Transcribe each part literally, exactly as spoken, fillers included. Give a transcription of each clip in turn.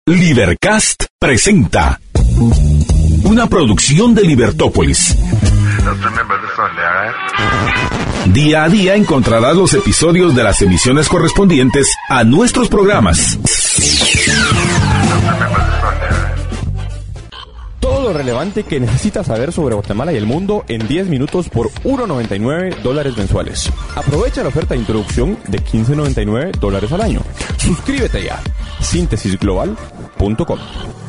Libercast presenta una producción de Libertópolis. Día a día encontrarás los episodios de las emisiones correspondientes a nuestros programas. Todo lo relevante que necesitas saber sobre Guatemala y el mundo en diez minutos por uno noventa y nueve dólares mensuales. Aprovecha la oferta de introducción de quince noventa y nueve dólares al año. Suscríbete ya. síntesis global punto com.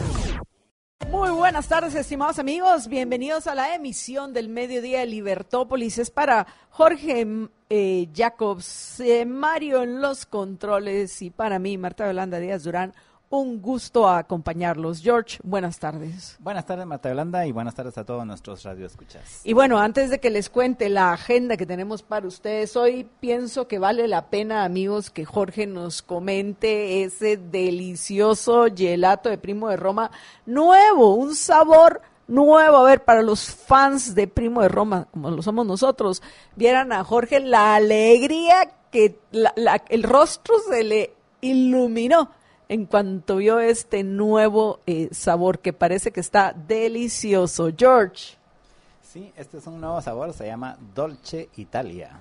Muy buenas tardes, estimados amigos. Bienvenidos a la emisión del mediodía de Libertópolis. Es para Jorge eh, Jacobs, eh, Mario en los controles y para mí, Marta Yolanda Díaz Durán. Un gusto acompañarlos. George, buenas tardes. Buenas tardes, Marta Yolanda, y buenas tardes a todos nuestros radioescuchas. Y bueno, antes de que les cuente la agenda que tenemos para ustedes, hoy pienso que vale la pena, amigos, que Jorge nos comente ese delicioso gelato de Primo de Roma nuevo, un sabor nuevo. A ver, para los fans de Primo de Roma, como lo somos nosotros, vieran a Jorge la alegría que la, la, el rostro se le iluminó en cuanto vio este nuevo eh, sabor que parece que está delicioso. George. Sí, este es un nuevo sabor, se llama Dolce Italia,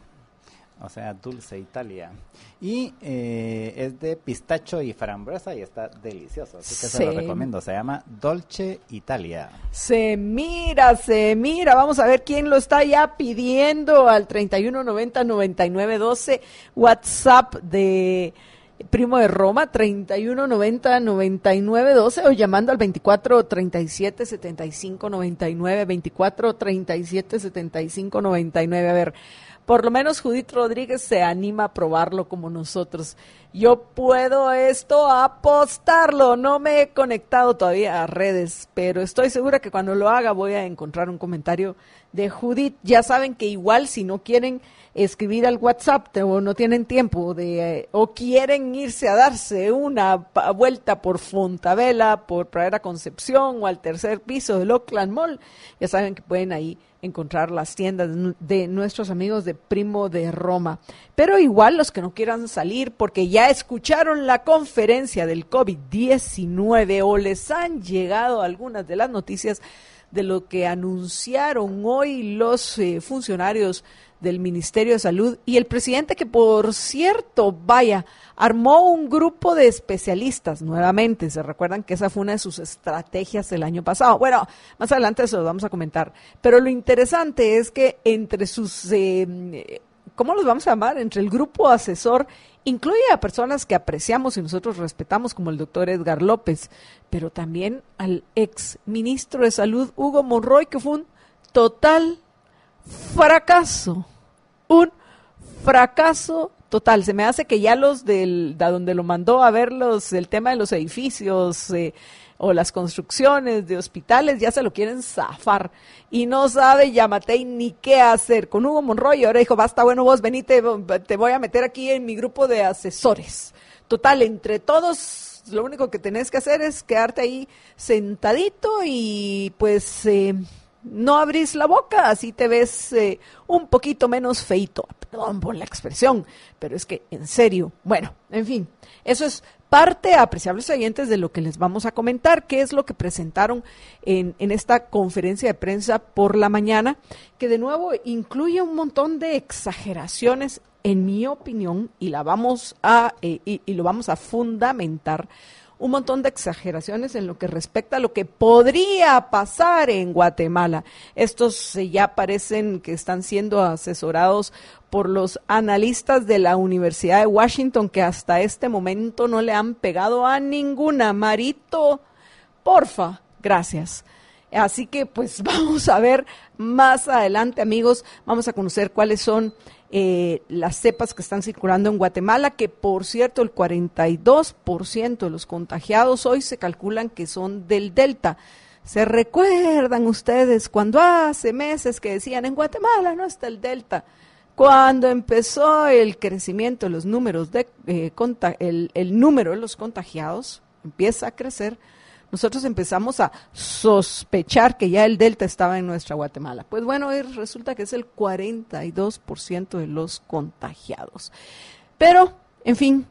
o sea, Dulce Italia. Y eh, es de pistacho y frambuesa y está delicioso, así que se, se lo recomiendo. Se llama Dolce Italia. Se mira, se mira. Vamos a ver quién lo está ya pidiendo al treinta y uno noventa noventa y nueve doce, WhatsApp de Primo de Roma, treinta y uno noventa noventa y nueve doce, o llamando al veinticuatro treinta y siete setenta y cinco noventa y nueve, veinticuatro treinta y siete setenta y cinco noventa y nueve. A ver, por lo menos Judith Rodríguez se anima a probarlo como nosotros. Yo puedo esto apostarlo, no me he conectado todavía a redes, pero estoy segura que cuando lo haga voy a encontrar un comentario de Judith. Ya saben que igual si no quieren escribir al WhatsApp o no tienen tiempo de eh, o quieren irse a darse una vuelta por Fontavela, por Pradera Concepción o al tercer piso del Oakland Mall, ya saben que pueden ahí encontrar las tiendas de nuestros amigos de Primo de Roma. Pero igual los que no quieran salir porque ya escucharon la conferencia del COVID diecinueve o les han llegado algunas de las noticias de lo que anunciaron hoy los eh, funcionarios del Ministerio de Salud y el presidente, que por cierto, vaya, armó un grupo de especialistas nuevamente. Se recuerdan que esa fue una de sus estrategias el año pasado. Bueno, más adelante se los vamos a comentar. Pero lo interesante es que entre sus, eh, ¿cómo los vamos a llamar? Entre el grupo asesor, incluye a personas que apreciamos y nosotros respetamos, como el doctor Edgar López, pero también al ex ministro de Salud, Hugo Monroy, que fue un total fracaso. Un fracaso total. Se me hace que ya los del, de donde lo mandó a ver los, el tema de los edificios eh, o las construcciones de hospitales, ya se lo quieren zafar y no sabe Yamatei ni qué hacer con Hugo Monroy. Y ahora dijo, basta, bueno, vos venite, te voy a meter aquí en mi grupo de asesores. Total, entre todos, lo único que tenés que hacer es quedarte ahí sentadito y pues eh, no abrís la boca, así te ves eh, un poquito menos feito. Perdón por la expresión, pero es que en serio, bueno, en fin, eso es parte, apreciables oyentes, de lo que les vamos a comentar, qué es lo que presentaron en, en esta conferencia de prensa por la mañana, que de nuevo incluye un montón de exageraciones, en mi opinión, y la vamos a eh, y, y lo vamos a fundamentar. Un montón de exageraciones en lo que respecta a lo que podría pasar en Guatemala. Estos eh, ya parecen que están siendo asesorados por los analistas de la Universidad de Washington, que hasta este momento no le han pegado a ninguna. Marito, porfa, gracias. Así que pues vamos a ver más adelante, amigos, vamos a conocer cuáles son Eh, las cepas que están circulando en Guatemala, que por cierto el cuarenta y dos por ciento de los contagiados hoy se calculan que son del Delta. ¿Se recuerdan ustedes cuando hace meses que decían en Guatemala no está el Delta? Cuando empezó el crecimiento de los números de eh, conta- el, el número de los contagiados empieza a crecer, nosotros empezamos a sospechar que ya el Delta estaba en nuestra Guatemala. Pues bueno, hoy resulta que es el cuarenta y dos por ciento de los contagiados. Pero, en fin,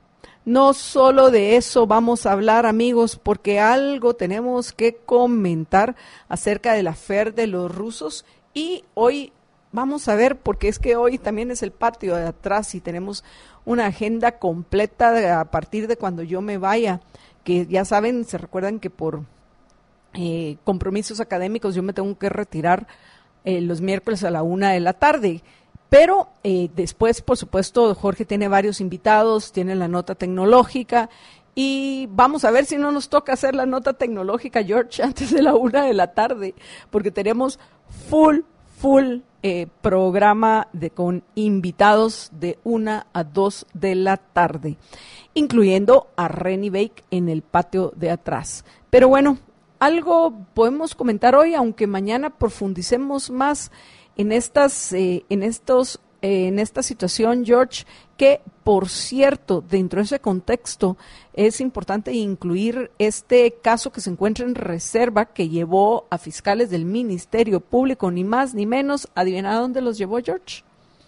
no solo de eso vamos a hablar, amigos, porque algo tenemos que comentar acerca del affair de los rusos y hoy vamos a ver, porque es que hoy también es el patio de atrás y tenemos una agenda completa de, a partir de cuando yo me vaya, que ya saben, se recuerdan que por eh, compromisos académicos yo me tengo que retirar eh, los miércoles a la una de la tarde. Pero eh, después, por supuesto, Jorge tiene varios invitados, tiene la nota tecnológica y vamos a ver si no nos toca hacer la nota tecnológica, George, antes de la una de la tarde, porque tenemos full, full eh, programa de, con invitados de una a dos de la tarde, incluyendo a Renny Bake en el patio de atrás. Pero bueno, algo podemos comentar hoy, aunque mañana profundicemos más en estas, eh, en estos, eh, en esta situación, George, que por cierto, dentro de ese contexto es importante incluir este caso que se encuentra en reserva que llevó a fiscales del Ministerio Público, ni más ni menos. ¿Adivina dónde los llevó, George?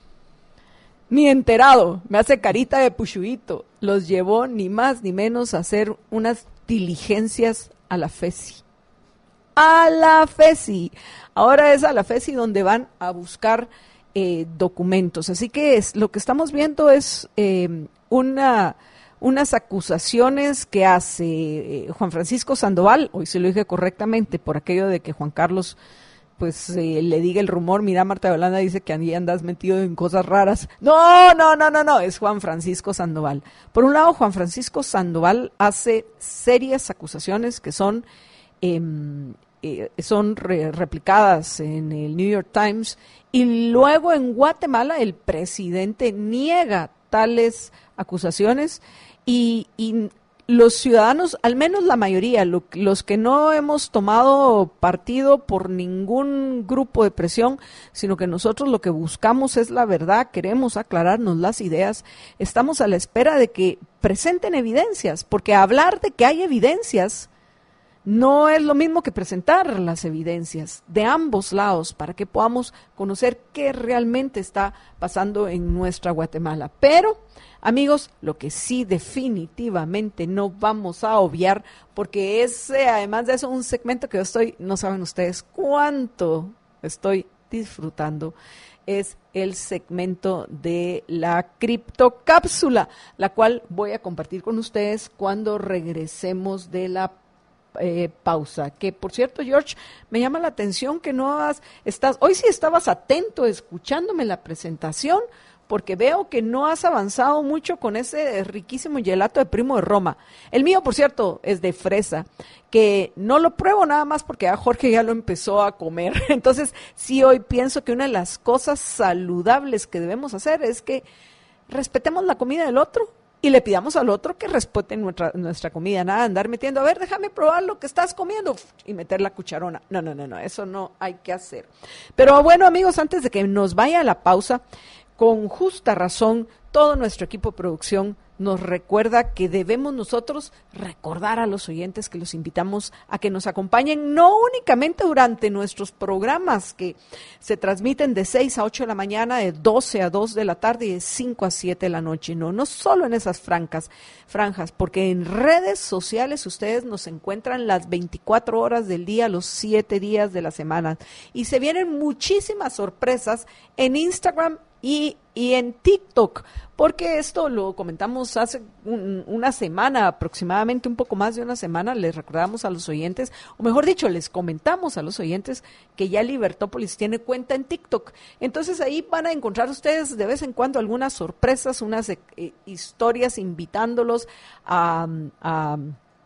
Ni enterado, me hace carita de puchuito. Los llevó ni más ni menos a hacer unas diligencias a la FESI. A la FESI. Ahora es a la FESI donde van a buscar eh, documentos. Así que es, lo que estamos viendo es eh, una, unas acusaciones que hace eh, Juan Francisco Sandoval, hoy se lo dije correctamente, por aquello de que Juan Carlos pues eh, le diga el rumor, mira, Marta de Holanda dice que ahí andas metido en cosas raras. No, no, no, no, no, es Juan Francisco Sandoval. Por un lado, Juan Francisco Sandoval hace serias acusaciones que son... Eh, Eh, son re- replicadas en el New York Times y luego en Guatemala el presidente niega tales acusaciones y, y los ciudadanos, al menos la mayoría, lo, los que no hemos tomado partido por ningún grupo de presión, sino que nosotros lo que buscamos es la verdad, queremos aclararnos las ideas, estamos a la espera de que presenten evidencias, porque hablar de que hay evidencias no es lo mismo que presentar las evidencias de ambos lados para que podamos conocer qué realmente está pasando en nuestra Guatemala. Pero, amigos, lo que sí definitivamente no vamos a obviar, porque es, eh, además de eso, un segmento que yo estoy, no saben ustedes cuánto estoy disfrutando, es el segmento de la criptocápsula, la cual voy a compartir con ustedes cuando regresemos de la Eh, pausa, que por cierto, George, me llama la atención que no has, estás, hoy sí estabas atento escuchándome la presentación, porque veo que no has avanzado mucho con ese riquísimo gelato de Primo de Roma. El mío, por cierto, es de fresa, que no lo pruebo nada más porque a Jorge ya lo empezó a comer. Entonces, sí, hoy pienso que una de las cosas saludables que debemos hacer es que respetemos la comida del otro y le pidamos al otro que respete nuestra, nuestra comida, nada de andar metiendo, a ver, déjame probar lo que estás comiendo, y meter la cucharona. No, no, no, no, eso no hay que hacer. Pero bueno, amigos, antes de que nos vaya a la pausa, con justa razón, todo nuestro equipo de producción nos recuerda que debemos nosotros recordar a los oyentes que los invitamos a que nos acompañen, no únicamente durante nuestros programas que se transmiten de seis a ocho de la mañana, de doce a dos de la tarde y de cinco a siete de la noche, no, no solo en esas francas, franjas, porque en redes sociales ustedes nos encuentran las veinticuatro horas del día, los siete días de la semana, y se vienen muchísimas sorpresas en Instagram y, y en TikTok, porque esto lo comentamos hace un, una semana, aproximadamente un poco más de una semana, les recordamos a los oyentes, o mejor dicho, les comentamos a los oyentes que ya Libertópolis tiene cuenta en TikTok. Entonces ahí van a encontrar ustedes de vez en cuando algunas sorpresas, unas eh, historias invitándolos a... a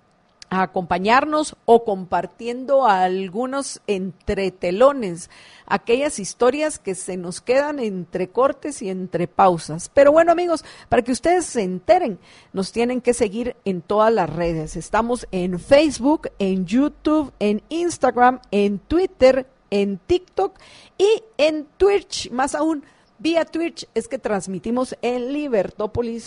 a acompañarnos o compartiendo algunos entretelones, aquellas historias que se nos quedan entre cortes y entre pausas. Pero bueno, amigos, para que ustedes se enteren, nos tienen que seguir en todas las redes. Estamos en Facebook, en YouTube, en Instagram, en Twitter, en TikTok y en Twitch. Más aún, vía Twitch es que transmitimos en libertópolis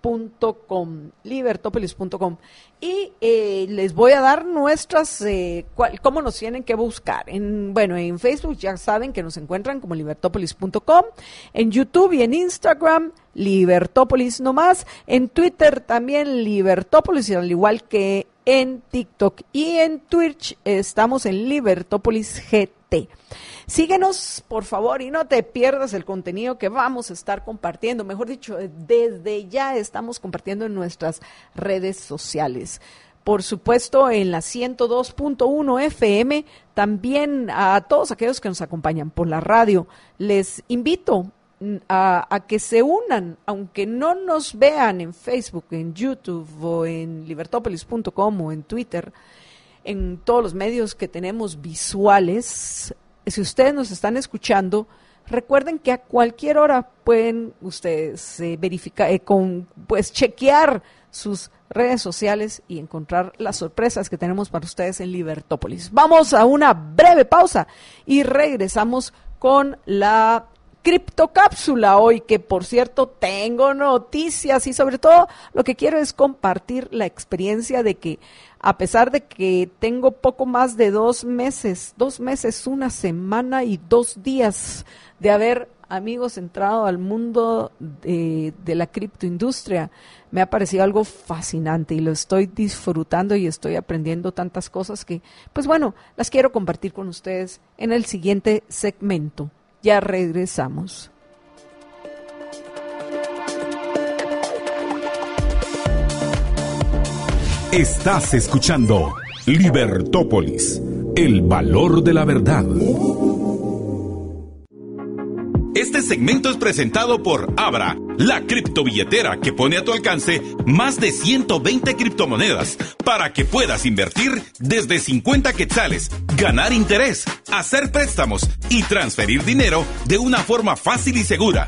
punto com, libertopolis punto com. Y eh, les voy a dar nuestras, eh, cual, cómo nos tienen que buscar. En, bueno, en Facebook ya saben que nos encuentran como libertopolis punto com, en YouTube y en Instagram, Libertópolis nomás, en Twitter también Libertópolis, al igual que en TikTok, y en Twitch estamos en Libertópolis G T. Síguenos, por favor, y no te pierdas el contenido que vamos a estar compartiendo. Mejor dicho, desde ya estamos compartiendo en nuestras redes sociales. Por supuesto, en la ciento dos punto uno F M, también a todos aquellos que nos acompañan por la radio, les invito a, a que se unan, aunque no nos vean en Facebook, en YouTube o en libertopolis punto com o en Twitter, en todos los medios que tenemos visuales. Si ustedes nos están escuchando, recuerden que a cualquier hora pueden ustedes eh, verificar, eh, con, pues chequear sus redes sociales y encontrar las sorpresas que tenemos para ustedes en Libertópolis. Vamos a una breve pausa y regresamos con la criptocápsula hoy, que por cierto tengo noticias y sobre todo lo que quiero es compartir la experiencia de que a pesar de que tengo poco más de dos meses, dos meses, una semana y dos días de haber, amigos, entrado al mundo de, de la criptoindustria, me ha parecido algo fascinante y lo estoy disfrutando y estoy aprendiendo tantas cosas que, pues bueno, las quiero compartir con ustedes en el siguiente segmento. Ya regresamos. Estás escuchando Libertópolis, el valor de la verdad. Este segmento es presentado por Abra, la criptobilletera que pone a tu alcance más de ciento veinte criptomonedas para que puedas invertir desde cincuenta quetzales, ganar interés, hacer préstamos y transferir dinero de una forma fácil y segura.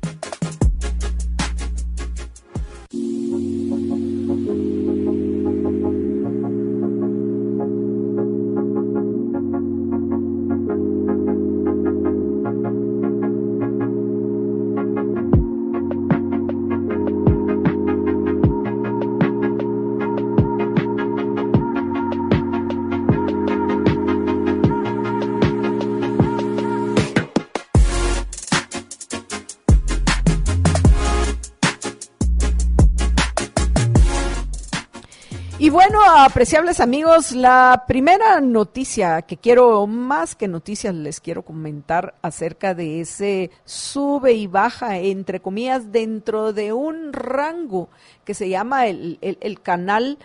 Y bueno, apreciables amigos, la primera noticia que quiero, más que noticias, les quiero comentar acerca de ese sube y baja, entre comillas, dentro de un rango que se llama el, el, el canal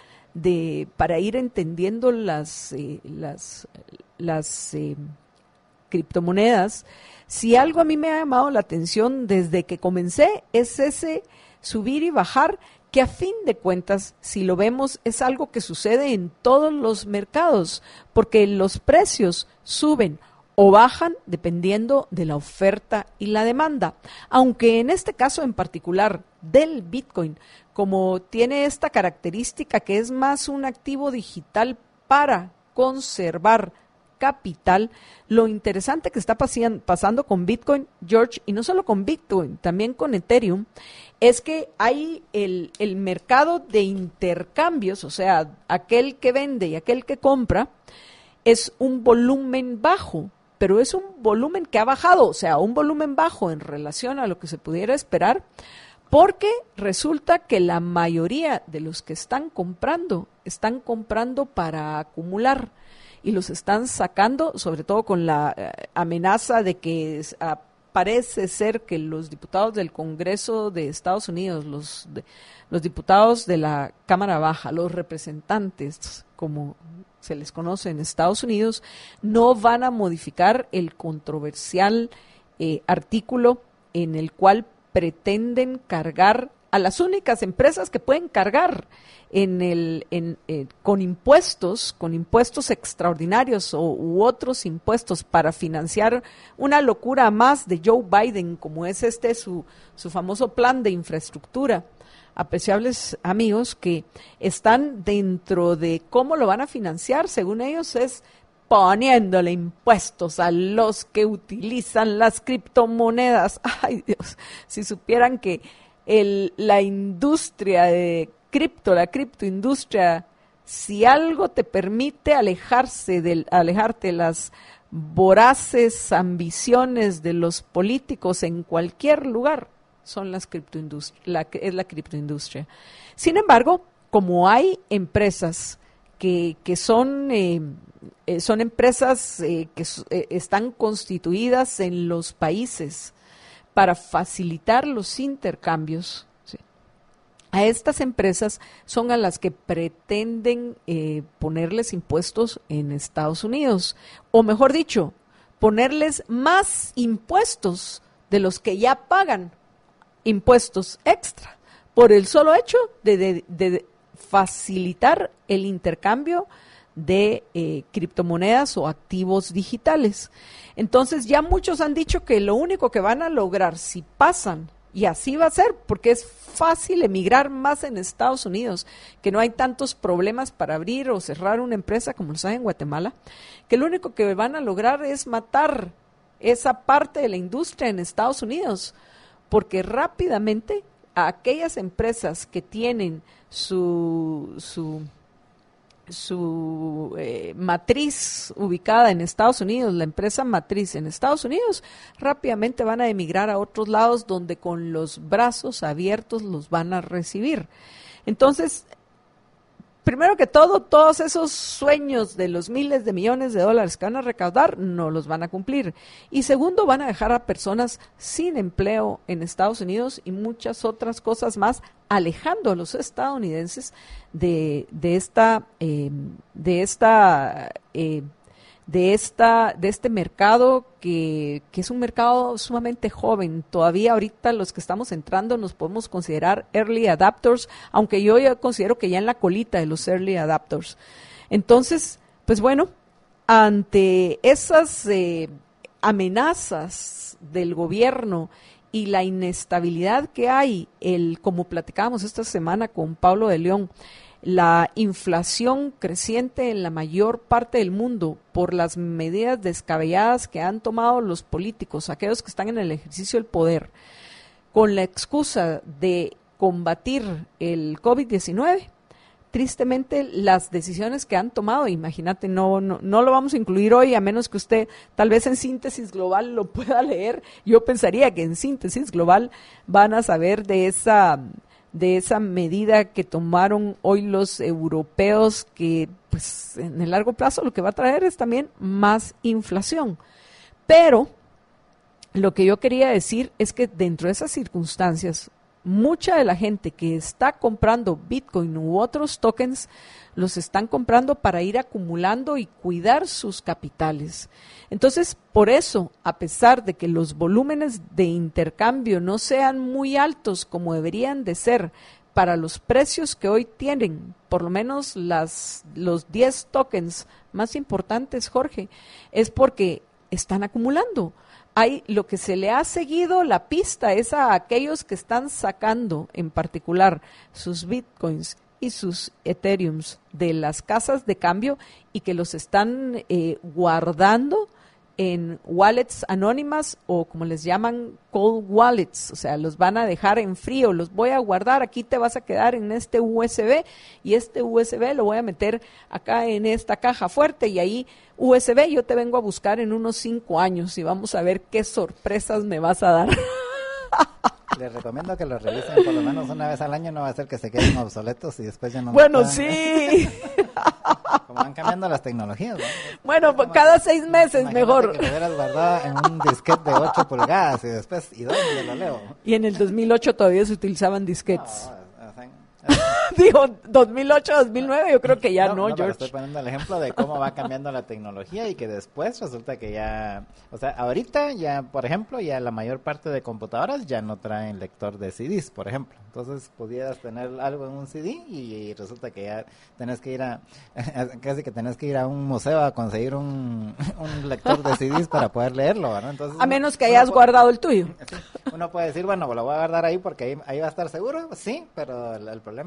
de para ir entendiendo las, eh, las, las eh, criptomonedas. Si algo a mí me ha llamado la atención desde que comencé es ese subir y bajar, que a fin de cuentas, si lo vemos, es algo que sucede en todos los mercados, porque los precios suben o bajan dependiendo de la oferta y la demanda. Aunque en este caso en particular del Bitcoin, como tiene esta característica que es más un activo digital para conservar capital, lo interesante que está pasian, pasando con Bitcoin, George, y no solo con Bitcoin, también con Ethereum, es que hay el, el mercado de intercambios, o sea, aquel que vende y aquel que compra, es un volumen bajo, pero es un volumen que ha bajado, o sea, un volumen bajo en relación a lo que se pudiera esperar, porque resulta que la mayoría de los que están comprando, están comprando para acumular, y los están sacando, sobre todo con la eh, amenaza de que uh, parece ser que los diputados del Congreso de Estados Unidos, los, de, los diputados de la Cámara Baja, los representantes, como se les conoce en Estados Unidos, no van a modificar el controversial eh, artículo en el cual pretenden cargar a las únicas empresas que pueden cargar en el en, eh, con impuestos, con impuestos extraordinarios o, u otros impuestos para financiar una locura más de Joe Biden, como es este su, su famoso plan de infraestructura. Apreciables amigos, que están dentro de cómo lo van a financiar, según ellos, es poniéndole impuestos a los que utilizan las criptomonedas. Ay, Dios, si supieran que el, la industria de cripto, la criptoindustria, si algo te permite alejarse del, alejarte de las voraces ambiciones de los políticos en cualquier lugar, son las criptoindustria, la, es la criptoindustria. Sin embargo, como hay empresas que, que son, eh, eh, son empresas eh, que eh, están constituidas en los países para facilitar los intercambios, ¿sí? A estas empresas son a las que pretenden eh, ponerles impuestos en Estados Unidos, o mejor dicho, ponerles más impuestos de los que ya pagan impuestos extra, por el solo hecho de, de, de facilitar el intercambio de eh, criptomonedas o activos digitales. Entonces ya muchos han dicho que lo único que van a lograr si pasan, y así va a ser, porque es fácil emigrar más en Estados Unidos, que no hay tantos problemas para abrir o cerrar una empresa como los hay en Guatemala, que lo único que van a lograr es matar esa parte de la industria en Estados Unidos, porque rápidamente a aquellas empresas que tienen su, su, su eh, matriz ubicada en Estados Unidos, la empresa matriz en Estados Unidos, rápidamente van a emigrar a otros lados donde con los brazos abiertos los van a recibir. Entonces, primero que todo, todos esos sueños de los miles de millones de dólares que van a recaudar no los van a cumplir. Y segundo, van a dejar a personas sin empleo en Estados Unidos y muchas otras cosas más, alejando a los estadounidenses de, de esta, eh, de esta, eh, de esta, de este mercado que, que es un mercado sumamente joven. Todavía ahorita los que estamos entrando nos podemos considerar early adapters, aunque yo ya considero que ya en la colita de los early adapters. Entonces, pues bueno, ante esas eh, amenazas del gobierno y la inestabilidad que hay, el como platicábamos esta semana con Pablo de León, la inflación creciente en la mayor parte del mundo por las medidas descabelladas que han tomado los políticos, aquellos que están en el ejercicio del poder, con la excusa de combatir el COVID diecinueve, tristemente las decisiones que han tomado, imagínate, no, no, no lo vamos a incluir hoy, a menos que usted tal vez en Síntesis Global lo pueda leer. Yo pensaría que en Síntesis Global van a saber de esa, de esa medida que tomaron hoy los europeos, que pues en el largo plazo lo que va a traer es también más inflación. Pero lo que yo quería decir es que dentro de esas circunstancias, mucha de la gente que está comprando Bitcoin u otros tokens los están comprando para ir acumulando y cuidar sus capitales. Entonces, por eso, a pesar de que los volúmenes de intercambio no sean muy altos como deberían de ser para los precios que hoy tienen, por lo menos las, los diez tokens más importantes, Jorge, es porque están acumulando. Hay lo que se le ha seguido la pista es a aquellos que están sacando en particular sus bitcoins y sus ethereums de las casas de cambio y que los están eh, guardando en wallets anónimas o como les llaman cold wallets, o sea, los van a dejar en frío, los voy a guardar, aquí te vas a quedar en este U S B y este U S B lo voy a meter acá en esta caja fuerte y ahí U S B yo te vengo a buscar en unos cinco años y vamos a ver qué sorpresas me vas a dar. Les recomiendo que los revisen por lo menos una vez al año, no va a ser que se queden obsoletos y después ya no... Bueno, puedan, sí. Como van cambiando las tecnologías, ¿no? Bueno, pues cada seis meses Imagínate mejor. que lo hubieras guardado en un disquete de ocho pulgadas y después, ¿y dónde lo leo? Y en el dos mil ocho todavía se utilizaban disquetes. No, o sea, Digo, dos mil ocho, dos mil nueve, yo creo que ya no, no, no pero George. estoy poniendo el ejemplo de cómo va cambiando la tecnología y que después resulta que ya, o sea, ahorita ya, por ejemplo, ya la mayor parte de computadoras ya no traen lector de C Ds, por ejemplo. Entonces pudieras tener algo en un C D y resulta que ya tenés que ir a, casi que tenés que ir a un museo a conseguir un, un lector de C Ds para poder leerlo, ¿no? Entonces, A menos que hayas puede, guardado el tuyo. sí, uno puede decir, bueno, lo voy a guardar ahí porque ahí, ahí va a estar seguro, sí, pero el, el problema es que hay que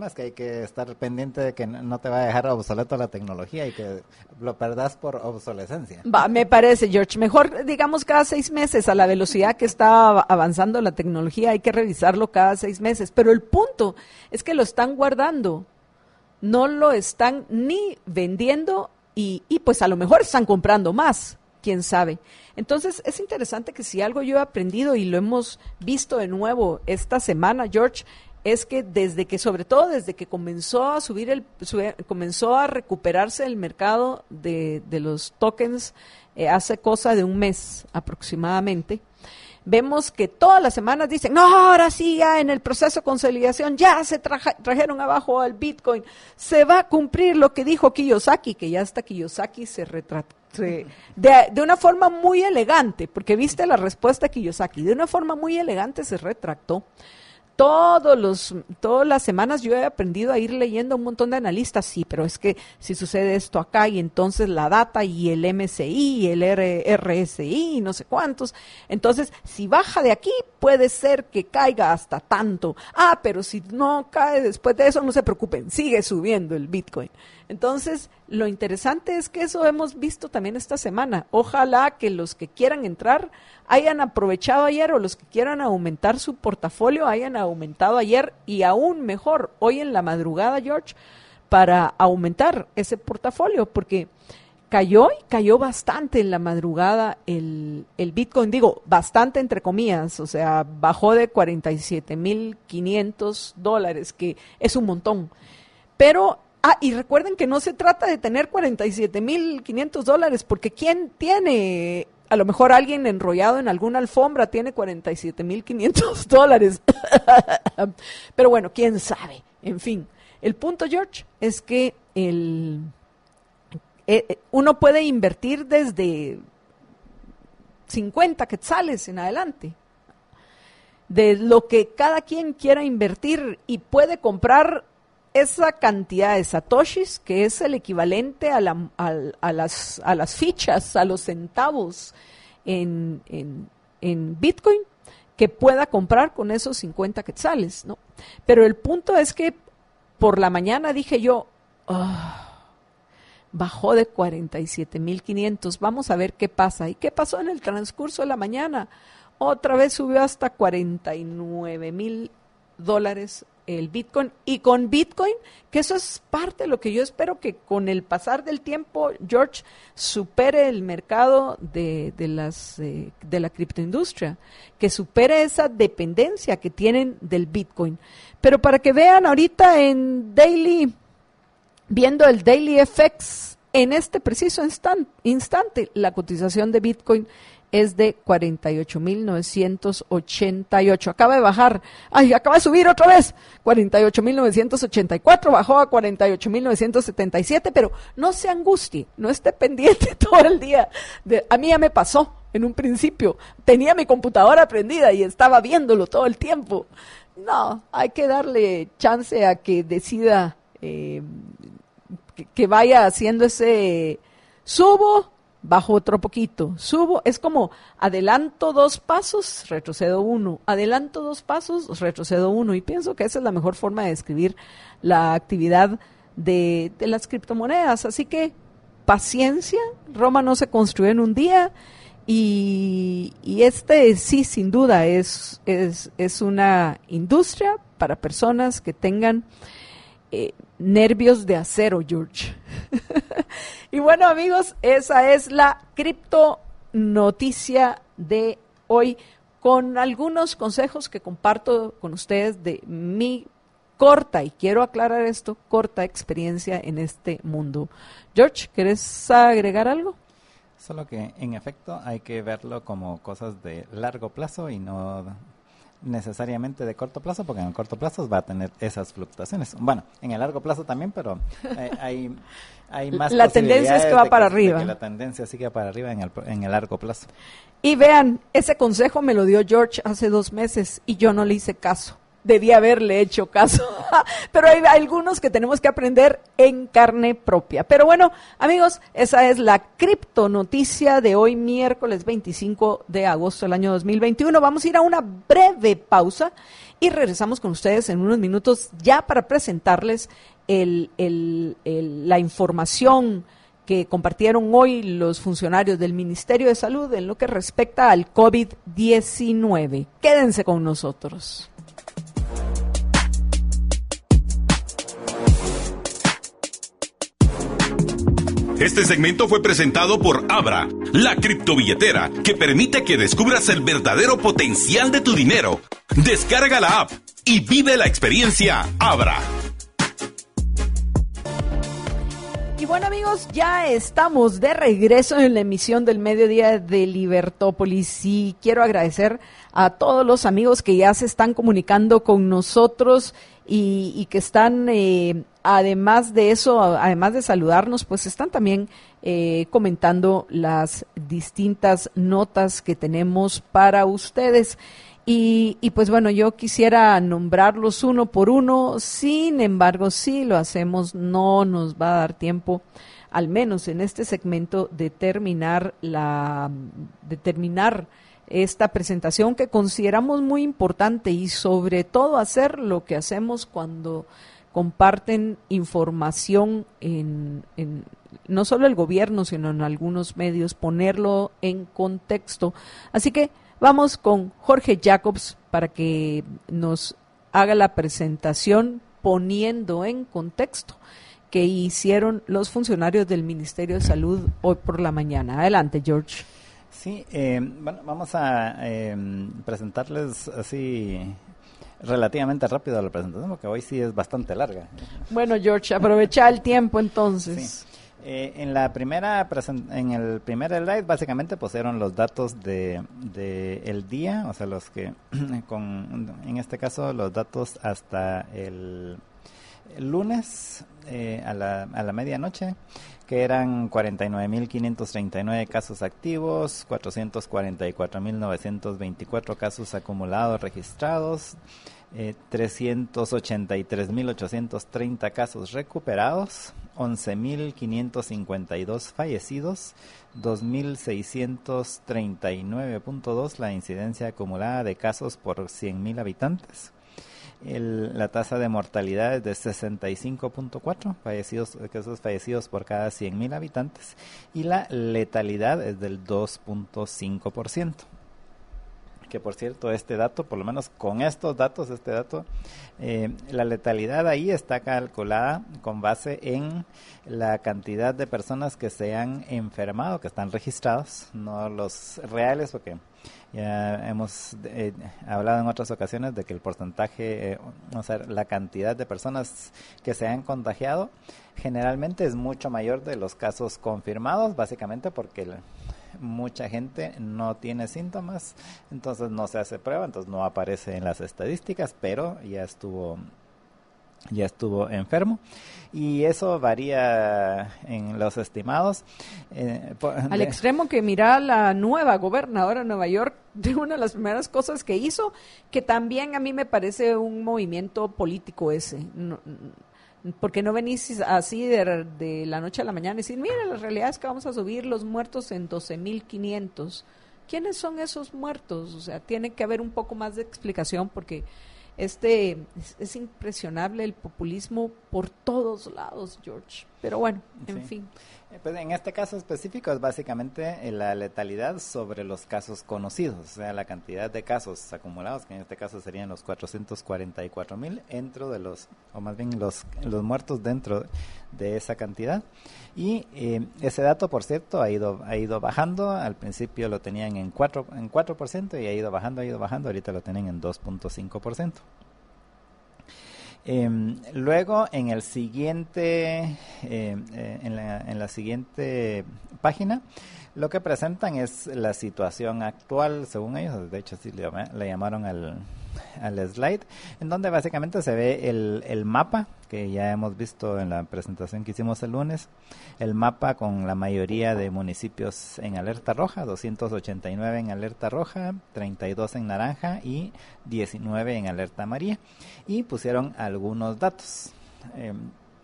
que estar pendiente de que no te va a dejar obsoleto la tecnología y que lo perdas por obsolescencia. Va, me parece, George. Mejor, digamos, cada seis meses, a la velocidad que está avanzando la tecnología, hay que revisarlo cada seis meses. Pero el punto es que lo están guardando, no lo están ni vendiendo y, y pues a lo mejor están comprando más, quién sabe. Entonces, es interesante que si algo yo he aprendido y lo hemos visto de nuevo esta semana, George, es que desde que, sobre todo desde que comenzó a subir el, sube, comenzó a recuperarse el mercado de, de los tokens eh, hace cosa de un mes aproximadamente, vemos que todas las semanas dicen, no, ahora sí, ya en el proceso de consolidación, ya se traja, trajeron abajo al Bitcoin, se va a cumplir lo que dijo Kiyosaki, que ya hasta Kiyosaki se retrató. De, de una forma muy elegante, porque viste la respuesta de Kiyosaki, de una forma muy elegante se retractó. Todos los, todas las semanas yo he aprendido a ir leyendo un montón de analistas, sí, pero es que si sucede esto acá y entonces la data y el M S I y el R S I y no sé cuántos, entonces si baja de aquí puede ser que caiga hasta tanto, ah, pero si no cae después de eso no se preocupen, sigue subiendo el Bitcoin. Entonces, lo interesante es que eso hemos visto también esta semana. Ojalá que los que quieran entrar hayan aprovechado ayer o los que quieran aumentar su portafolio hayan aumentado ayer y aún mejor hoy en la madrugada, George, para aumentar ese portafolio, porque cayó y cayó bastante en la madrugada el, el Bitcoin, digo, bastante entre comillas, o sea, bajó de cuarenta y siete mil quinientos dólares, que es un montón, pero... Ah, y recuerden que no se trata de tener cuarenta y siete mil quinientos dólares, porque ¿quién tiene? A lo mejor alguien enrollado en alguna alfombra tiene cuarenta y siete mil quinientos dólares. Pero bueno, quién sabe. En fin, el punto, George, es que el, eh, uno puede invertir desde cincuenta quetzales en adelante, de lo que cada quien quiera invertir y puede comprar esa cantidad de satoshis, que es el equivalente a, la, a, a, las, a las fichas, a los centavos en, en, en Bitcoin, que pueda comprar con esos cincuenta quetzales, ¿no? Pero el punto es que por la mañana dije yo, oh, bajó de cuarenta y siete mil quinientos, vamos a ver qué pasa. ¿Y qué pasó en el transcurso de la mañana? Otra vez subió hasta cuarenta y nueve mil dólares el Bitcoin, y con Bitcoin, que eso es parte de lo que yo espero que con el pasar del tiempo, George, supere el mercado de, de las eh, de la criptoindustria, que supere esa dependencia que tienen del Bitcoin. Pero para que vean ahorita en Daily, viendo el Daily F X, en este preciso instan- instante, la cotización de Bitcoin es de cuarenta y ocho mil novecientos ochenta y ocho. Acaba de bajar. Ay, acaba de subir otra vez. cuarenta y ocho mil novecientos ochenta y cuatro, bajó a cuarenta y ocho mil novecientos setenta y siete, pero no se angustie, no esté pendiente todo el día. De, a mí ya me pasó en un principio. Tenía mi computadora prendida y estaba viéndolo todo el tiempo. No, hay que darle chance a que decida eh, que, que vaya haciendo ese subo, bajo otro poquito, subo, es como adelanto dos pasos, retrocedo uno, adelanto dos pasos, retrocedo uno, y pienso que esa es la mejor forma de describir la actividad de, de las criptomonedas. Así que paciencia, Roma no se construyó en un día, y, y este sí, sin duda, es, es, es una industria para personas que tengan eh, nervios de acero, George. Y bueno, amigos, esa es la cripto noticia de hoy, con algunos consejos que comparto con ustedes de mi corta, y quiero aclarar esto, corta experiencia en este mundo. George, ¿quieres agregar algo? Solo que en efecto hay que verlo como cosas de largo plazo y no necesariamente de corto plazo, porque en el corto plazo va a tener esas fluctuaciones. Bueno, en el largo plazo también, pero eh, hay, hay más la tendencia es que va para que, arriba. de que la tendencia sigue para arriba en el, en el largo plazo. Y vean, ese consejo me lo dio George hace dos meses y yo no le hice caso. debía haberle hecho caso. Pero hay algunos que tenemos que aprender en carne propia. Pero bueno, amigos, esa es la criptonoticia de hoy, miércoles veinticinco de agosto del año dos mil veintiuno. Vamos a ir a una breve pausa y regresamos con ustedes en unos minutos ya para presentarles el, el, el, la información que compartieron hoy los funcionarios del Ministerio de Salud en lo que respecta al COVID diecinueve. Quédense con nosotros. Este segmento fue presentado por Abra, la criptobilletera que permite que descubras el verdadero potencial de tu dinero. Descarga la app y vive la experiencia Abra. Y bueno, amigos, ya estamos de regreso en la emisión del mediodía de Libertópolis y quiero agradecer a todos los amigos que ya se están comunicando con nosotros y, y que están, eh, además de eso, además de saludarnos, pues están también eh, comentando las distintas notas que tenemos para ustedes. Y, y pues bueno, yo quisiera nombrarlos uno por uno, sin embargo, si lo hacemos, no nos va a dar tiempo, al menos en este segmento, de terminar la, de terminar esta presentación que consideramos muy importante y sobre todo hacer lo que hacemos cuando comparten información en, en no solo el gobierno, sino en algunos medios, ponerlo en contexto. Así que vamos con Jorge Jacobs para que nos haga la presentación poniendo en contexto que hicieron los funcionarios del Ministerio de Salud hoy por la mañana. Adelante, George. Sí, eh, bueno, vamos a eh, presentarles así relativamente rápido la presentación, porque hoy sí es bastante larga. Bueno, George, aprovecha el tiempo entonces. Sí. Eh, en la primera en el primer slide básicamente pusieron los datos de, de el día, o sea, los que con en este caso los datos hasta el, el lunes eh, a la a la medianoche, que eran cuarenta y nueve mil quinientos treinta y nueve casos activos, cuatrocientos cuarenta y cuatro mil novecientos veinticuatro casos acumulados registrados, eh, trescientos ochenta y tres mil ochocientos treinta casos recuperados, once mil quinientos cincuenta y dos fallecidos, dos mil seiscientos treinta y nueve punto dos la incidencia acumulada de casos por cien mil habitantes. El, la tasa de mortalidad es de sesenta y cinco punto cuatro fallecidos, casos fallecidos por cada cien mil habitantes, y la letalidad es del dos punto cinco por ciento. Que por cierto, este dato, por lo menos con estos datos, este dato, eh, la letalidad ahí está calculada con base en la cantidad de personas que se han enfermado, que están registrados, no los reales, porque ya hemos eh, hablado en otras ocasiones de que el porcentaje, eh, o sea, la cantidad de personas que se han contagiado generalmente es mucho mayor de los casos confirmados, básicamente porque el, mucha gente no tiene síntomas, entonces no se hace prueba, entonces no aparece en las estadísticas, pero ya estuvo ya estuvo enfermo, y eso varía en los estimados. Eh, por, Al de, extremo que mira la nueva gobernadora de Nueva York, de una de las primeras cosas que hizo, que también a mí me parece un movimiento político ese, no, porque no venís así de, de la noche a la mañana y decir, mira, la realidad es que vamos a subir los muertos en doce mil quinientos. ¿Quiénes son esos muertos? O sea, tiene que haber un poco más de explicación, porque este es, es impresionable el populismo por todos lados, George. Pero bueno, en sí. fin. Pues en este caso específico es básicamente la letalidad sobre los casos conocidos, o sea, la cantidad de casos acumulados, que en este caso serían los cuatrocientos cuarenta y cuatro mil dentro de los, o más bien los, los muertos dentro de esa cantidad. Y eh, ese dato, por cierto, ha ido ha ido bajando. Al principio lo tenían en cuatro en cuatro por ciento y ha ido bajando, ha ido bajando. Ahorita lo tienen en dos punto cinco por ciento. Eh, luego en el siguiente eh, eh, en, la, en la siguiente página lo que presentan es la situación actual según ellos. De hecho sí le, le llamaron al, al slide, en donde básicamente se ve el, el mapa que ya hemos visto en la presentación que hicimos el lunes, el mapa con la mayoría de municipios en alerta roja, doscientos ochenta y nueve en alerta roja, treinta y dos en naranja y diecinueve en alerta amarilla, y pusieron algunos datos. Eh,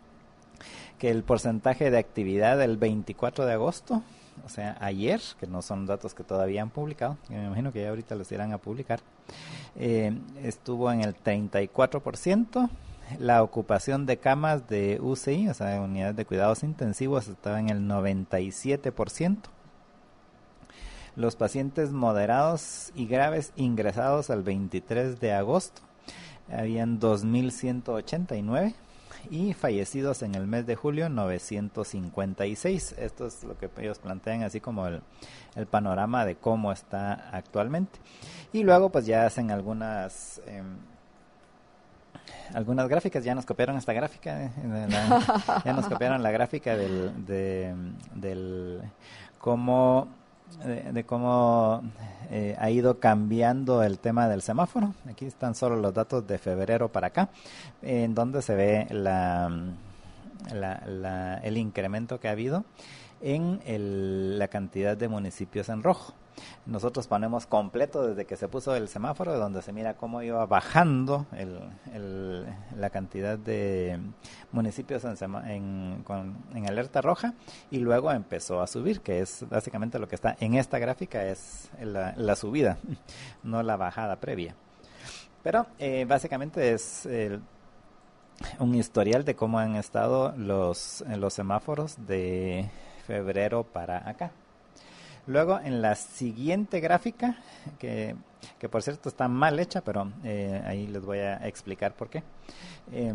que el porcentaje de actividad del veinticuatro de agosto, o sea, ayer, que no son datos que todavía han publicado, me imagino que ya ahorita los irán a publicar, eh, estuvo en el treinta y cuatro por ciento. La ocupación de camas de U C I, o sea, unidades de cuidados intensivos, estaba en el noventa y siete por ciento. Los pacientes moderados y graves ingresados al veintitrés de agosto, habían dos mil ciento ochenta y nueve. Y fallecidos en el mes de julio, novecientos cincuenta y seis. Esto es lo que ellos plantean así como el, el panorama de cómo está actualmente. Y luego pues ya hacen algunas eh, algunas gráficas. Ya nos copiaron esta gráfica, eh, la, ya nos copiaron la gráfica del, de, del cómo de, de cómo eh, ha ido cambiando el tema del semáforo. Aquí están solo los datos de febrero para acá, en donde se ve la, la, la, el incremento que ha habido en el, la cantidad de municipios en rojo. Nosotros ponemos completo desde que se puso el semáforo, donde se mira cómo iba bajando el, el, la cantidad de municipios en, sema, en, con, en alerta roja, y luego empezó a subir, que es básicamente lo que está en esta gráfica, es la, la subida, no la bajada previa. Pero eh, básicamente es el, un historial de cómo han estado los, los semáforos de febrero para acá. Luego, en la siguiente gráfica, que, que por cierto está mal hecha, pero eh, ahí les voy a explicar por qué. Eh,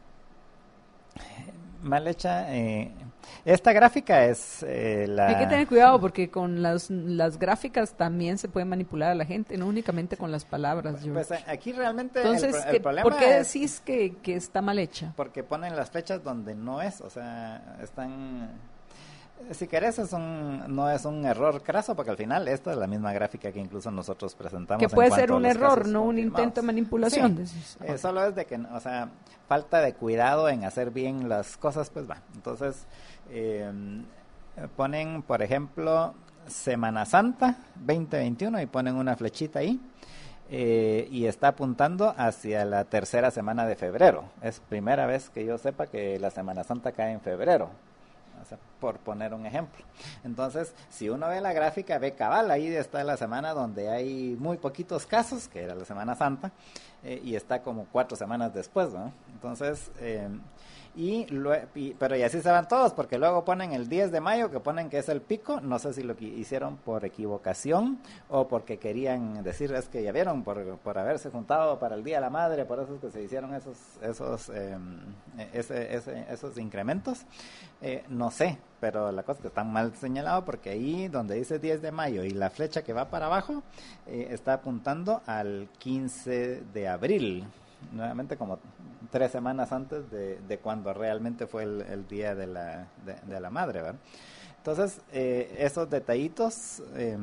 mal hecha. Eh, esta gráfica es eh, la... Hay que tener cuidado porque con las, las gráficas también se puede manipular a la gente, no únicamente con las palabras. Pues, pues aquí realmente Entonces, el, el problema ¿por qué es decís que, que está mal hecha? Porque ponen las fechas donde no es, o sea, están... Si querés, es un, no es un error craso, porque al final esta es la misma gráfica que incluso nosotros presentamos. Que puede en ser un error, no un confirmados. intento de manipulación. Sí, eh, solo es de que, o sea, falta de cuidado en hacer bien las cosas, pues va. Entonces, eh, ponen, por ejemplo, Semana Santa veinte veintiuno y ponen una flechita ahí. Eh, y está apuntando hacia la tercera semana de febrero. Es primera vez que yo sepa que la Semana Santa cae en febrero. O sea, por poner un ejemplo. Entonces, si uno ve la gráfica, ve cabal, ahí está la semana donde hay muy poquitos casos, que era la Semana Santa, eh, y está como cuatro semanas después, ¿no? Entonces, eh, y, lue- y pero y así se van todos, porque luego ponen el diez de mayo, que ponen que es el pico. No sé si lo que hicieron por equivocación o porque querían decir, es que ya vieron, por, por haberse juntado para el Día de la Madre, por eso es que se hicieron esos esos eh, ese, ese, esos incrementos. Eh, no sé, pero la cosa es que están mal señalado, porque ahí donde dice diez de mayo y la flecha que va para abajo eh, está apuntando al quince de abril, nuevamente como tres semanas antes de, de cuando realmente fue el, el día de la, de, de la madre, ¿verdad? Entonces, eh, esos detallitos, eh,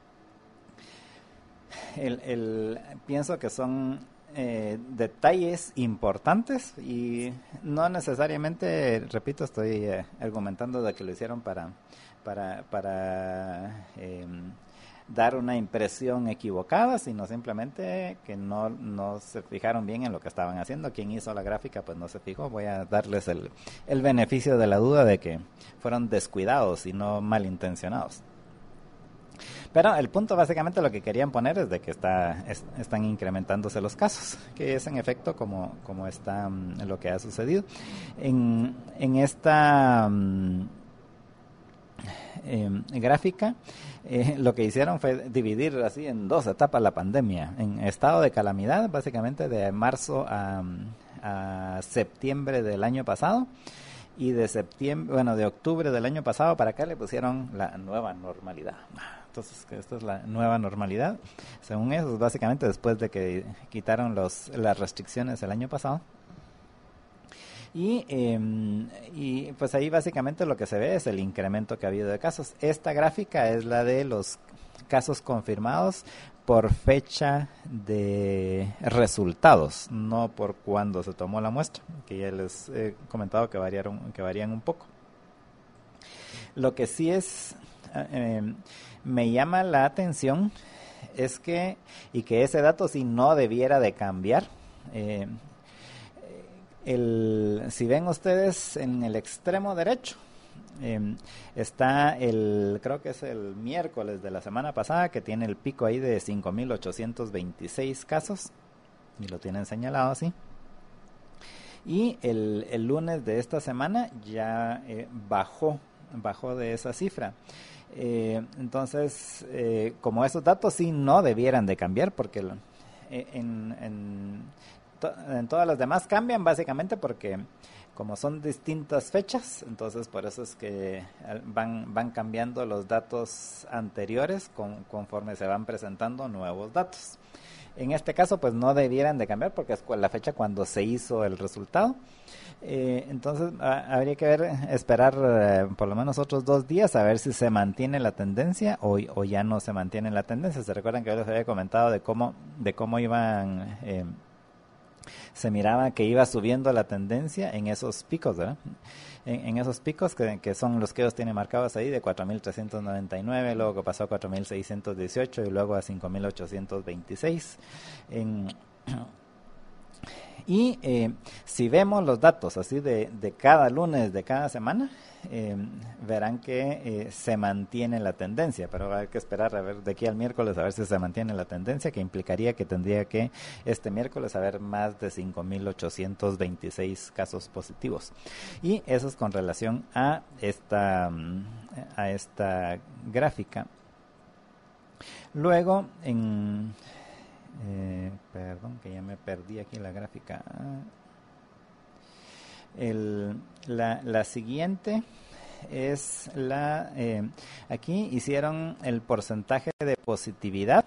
el, el, pienso que son eh, detalles importantes, y no necesariamente, repito, estoy eh, argumentando de que lo hicieron para, para, para eh, dar una impresión equivocada, sino simplemente que no, no se fijaron bien en lo que estaban haciendo. Quien hizo la gráfica pues no se fijó. Voy a darles el, el beneficio de la duda de que fueron descuidados y no malintencionados. Pero el punto básicamente lo que querían poner es de que está es, están incrementándose los casos, que es en efecto como, como está um, lo que ha sucedido. En, en esta... Um, Eh, gráfica, eh, lo que hicieron fue dividir así en dos etapas la pandemia, en estado de calamidad, básicamente de marzo a, a septiembre del año pasado, y de septiembre, bueno, de octubre del año pasado para acá le pusieron la nueva normalidad. Entonces, que esta es la nueva normalidad, según eso, básicamente después de que quitaron los las restricciones el año pasado. Y, eh, y pues ahí básicamente lo que se ve es el incremento que ha habido de casos. Esta gráfica es la de los casos confirmados por fecha de resultados, no por cuándo se tomó la muestra, que ya les he comentado que variaron, que varían un poco. Lo que sí es, eh, me llama la atención es que, y que ese dato sí no debiera de cambiar. Eh, el, si ven ustedes en el extremo derecho, Eh, está el, creo que es el miércoles de la semana pasada, que tiene el pico ahí de cinco mil ochocientos veintiséis casos, y lo tienen señalado así. Y el, el lunes de esta semana ya eh, bajó, bajó de esa cifra. Eh, entonces, eh, como esos datos sí no debieran de cambiar, porque eh, en, en, to, en todas las demás cambian básicamente porque como son distintas fechas, entonces por eso es que van, van cambiando los datos anteriores con, conforme se van presentando nuevos datos. En este caso, pues no debieran de cambiar porque es la fecha cuando se hizo el resultado. Eh, entonces, a, habría que ver, esperar eh, por lo menos otros dos días a ver si se mantiene la tendencia o, o ya no se mantiene la tendencia. Se recuerdan que yo les había comentado de cómo, de cómo iban... Eh, se miraba que iba subiendo la tendencia en esos picos, ¿verdad? En, en esos picos que, que son los que ellos tienen marcados ahí de cuatro mil trescientos noventa y nueve, luego que pasó a cuatro mil seiscientos dieciocho y luego a cinco mil ochocientos veintiséis. En, y eh, si vemos los datos así de, de cada lunes, de cada semana, eh, verán que eh, se mantiene la tendencia, pero hay que esperar a ver de aquí al miércoles a ver si se mantiene la tendencia, que implicaría que tendría que este miércoles haber más de cinco mil ochocientos veintiséis casos positivos. Y eso es con relación a esta, a esta gráfica. Luego, en... Eh, perdón, que ya me perdí aquí la gráfica. El, la, la siguiente es la... Eh, aquí hicieron el porcentaje de positividad.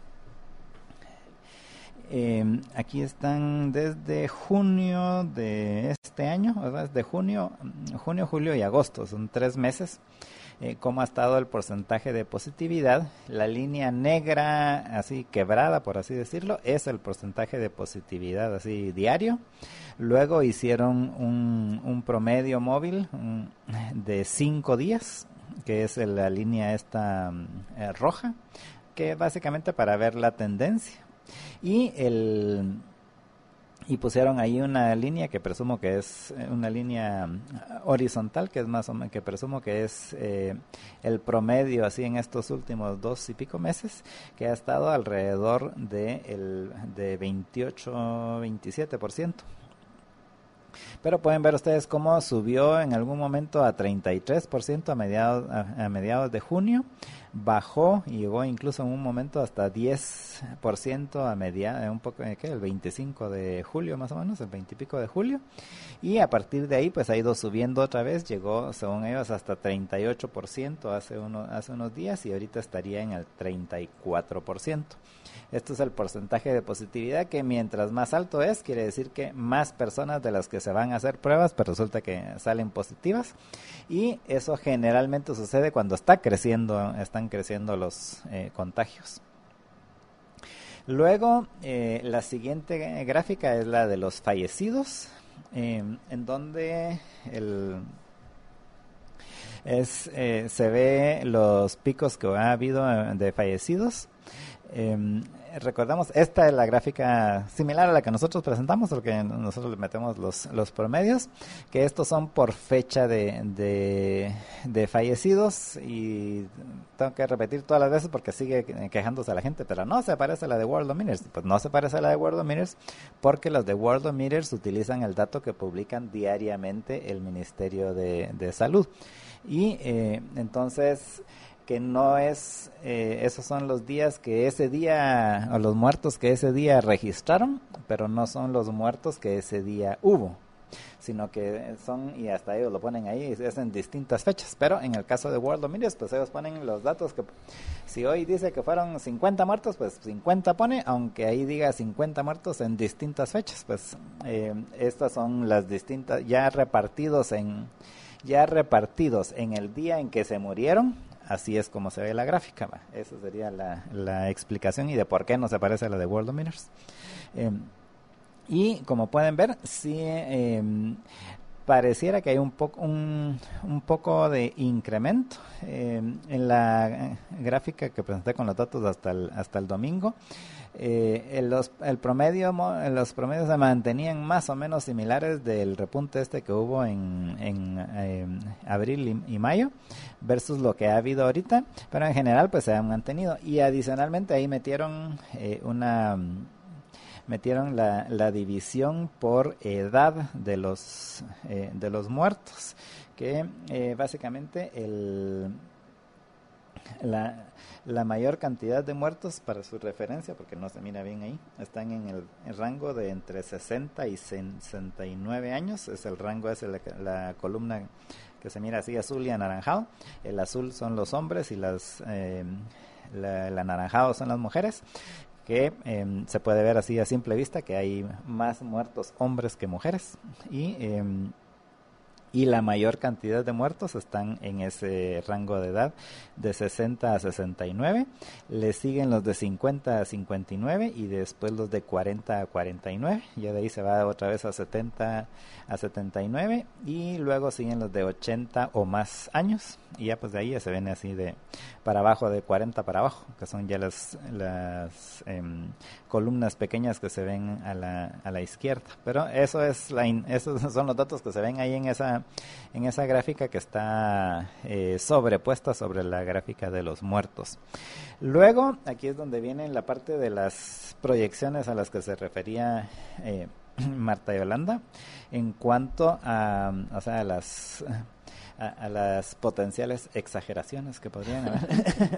Eh, aquí están desde junio de este año, ¿verdad? Desde junio, junio, julio y agosto, son tres meses. Eh, cómo ha estado el porcentaje de positividad. La línea negra, así quebrada, por así decirlo, es el porcentaje de positividad así diario. Luego hicieron un, un promedio móvil un, de cinco días, que es la línea esta eh, roja, que básicamente para ver la tendencia. Y el... Y pusieron ahí una línea que presumo que es una línea horizontal, que es más o menos, que presumo que es eh, el promedio así en estos últimos dos y pico meses, que ha estado alrededor de el de veintiocho, veintisiete por ciento. Pero pueden ver ustedes cómo subió en algún momento a treinta y tres por ciento a mediados, a, a mediados de junio, bajó y llegó incluso en un momento hasta diez por ciento a mediados, un poco, ¿qué? El veinticinco de julio más o menos, el veinte y pico de julio, y a partir de ahí pues ha ido subiendo otra vez, llegó según ellos hasta treinta y ocho por ciento hace, uno, hace unos días y ahorita estaría en el treinta y cuatro por ciento. Esto es el porcentaje de positividad, que mientras más alto es, quiere decir que más personas de las que se van a hacer pruebas, pero resulta que salen positivas. Y eso generalmente sucede cuando está creciendo, están creciendo los eh, contagios. Luego, eh, la siguiente gráfica es la de los fallecidos, eh, en donde el... Es, eh, se ve los picos que ha habido de fallecidos. Eh, recordamos, esta es la gráfica similar a la que nosotros presentamos, porque nosotros le metemos los, los promedios, que estos son por fecha de, de, de fallecidos, y tengo que repetir todas las veces porque sigue quejándose la gente, pero no se parece a la de Worldometers. Pues no se parece a la de Worldometers porque los de Worldometers utilizan el dato que publican diariamente el Ministerio de, de Salud. Y eh, entonces... que no es, eh, esos son los días que ese día, o los muertos que ese día registraron, pero no son los muertos que ese día hubo, sino que son, y hasta ellos lo ponen ahí, es en distintas fechas. Pero en el caso de Worldometers, pues ellos ponen los datos que, si hoy dice que fueron cincuenta muertos, pues cincuenta pone, aunque ahí diga cincuenta muertos en distintas fechas. Pues eh, estas son las distintas, ya repartidos en, ya repartidos en el día en que se murieron. así es como se ve la gráfica. Va. Esa sería la, la explicación y de por qué no se parece a la de Worldometers. Eh, y como pueden ver, sí eh, pareciera que hay un poco un, un poco de incremento eh, en la gráfica que presenté con los datos hasta el, hasta el domingo. Eh, en los, el promedio, en los promedios se mantenían más o menos similares del repunte este que hubo en, en eh, abril y, y mayo versus lo que ha habido ahorita, pero en general pues se han mantenido. Y adicionalmente ahí metieron eh, una metieron la, la división por edad de los eh, de los muertos, que eh, básicamente el la, la mayor cantidad de muertos, para su referencia, porque no se mira bien ahí, están en el, el rango de entre sesenta y sesenta y nueve años, es el rango, es la, la columna que se mira así azul y anaranjado. El azul son los hombres y las eh, la, el anaranjado son las mujeres, que eh, se puede ver así a simple vista que hay más muertos hombres que mujeres, y eh, y la mayor cantidad de muertos están en ese rango de edad de sesenta a sesenta y nueve, le siguen los de cincuenta a cincuenta y nueve y después los de cuarenta a cuarenta y nueve, ya de ahí se va otra vez a setenta a setenta y nueve, y luego siguen los de ochenta o más años, y ya pues de ahí ya se ven así de para abajo, de cuarenta para abajo, que son ya las las eh, columnas pequeñas que se ven a la a la izquierda. Pero eso es la in, esos son los datos que se ven ahí en esa en esa gráfica que está eh, sobrepuesta sobre la gráfica de los muertos. Luego aquí es donde viene la parte de las proyecciones a las que se refería eh, Marta Yolanda en cuanto a, o sea, a las a, a las potenciales exageraciones que podrían haber.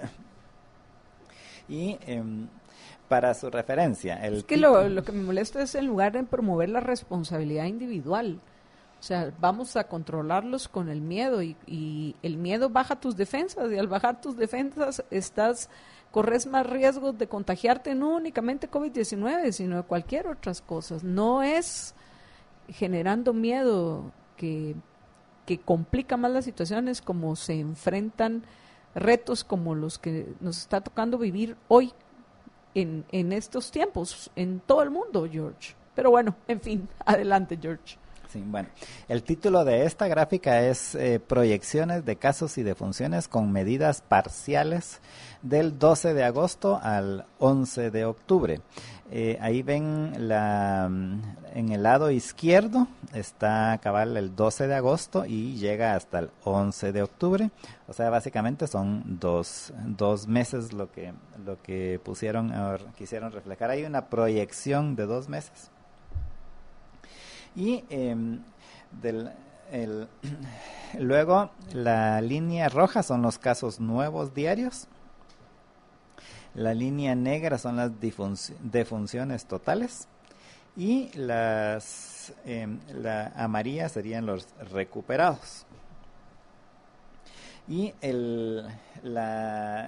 Y eh, para su referencia, el es que lo, lo que me molesta es en lugar de promover la responsabilidad individual. O sea, vamos a controlarlos con el miedo, y, y el miedo baja tus defensas, y al bajar tus defensas estás corres más riesgos de contagiarte no únicamente COVID diecinueve, sino de cualquier otras cosas. No es generando miedo que, que complica más las situaciones, como se enfrentan retos como los que nos está tocando vivir hoy en, en estos tiempos, en todo el mundo, George. Pero bueno, en fin, adelante, George. Sí, bueno, el título de esta gráfica es eh, Proyecciones de casos y defunciones con medidas parciales del doce de agosto al once de octubre. Eh, ahí ven la en el lado izquierdo está cabal el doce de agosto y llega hasta el once de octubre. O sea, básicamente son dos, dos meses lo que lo que pusieron, or, quisieron reflejar. Hay una proyección de dos meses. Y eh, del, el, luego la línea roja son los casos nuevos diarios, la línea negra son las defunciones totales, y las eh, la amarilla serían los recuperados. Y el la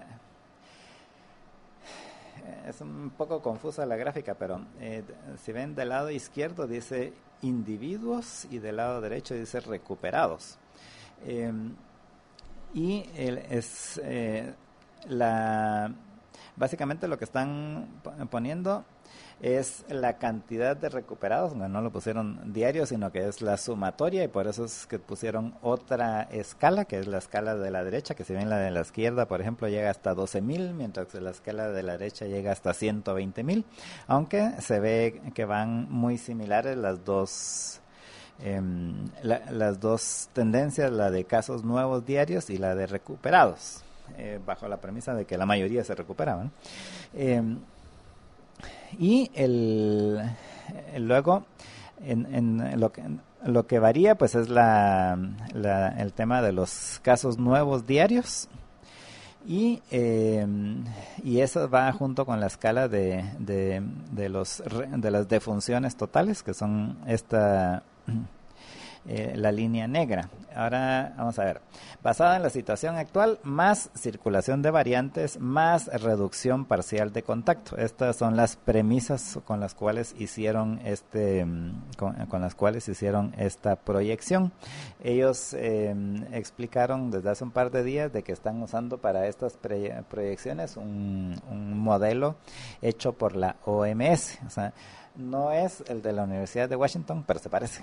es un poco confusa la gráfica, pero eh, si ven del lado izquierdo dice individuos y del lado derecho dice recuperados. Eh, y el, es eh, la básicamente lo que están poniendo es la cantidad de recuperados, no, no lo pusieron diario, sino que es la sumatoria, y por eso es que pusieron otra escala, que es la escala de la derecha, que si ven la de la izquierda, por ejemplo, llega hasta doce mil, mientras que la escala de la derecha llega hasta ciento veinte mil, aunque se ve que van muy similares las dos eh, la, las dos tendencias, la de casos nuevos diarios y la de recuperados, eh, bajo la premisa de que la mayoría se recuperaban. Eh, y el, el luego en, en lo que lo que varía pues es la, la el tema de los casos nuevos diarios, y eh, y eso va junto con la escala de de, de los de las defunciones totales, que son esta eh, la línea negra. Ahora vamos a ver, basada en la situación actual, más circulación de variantes, más reducción parcial de contacto. Estas son las premisas con las cuales hicieron este, con, con las cuales hicieron esta proyección. Ellos eh, explicaron desde hace un par de días de que están usando para estas pre- proyecciones un, un modelo hecho por la O M S. O sea, no es el de la Universidad de Washington, pero se parece.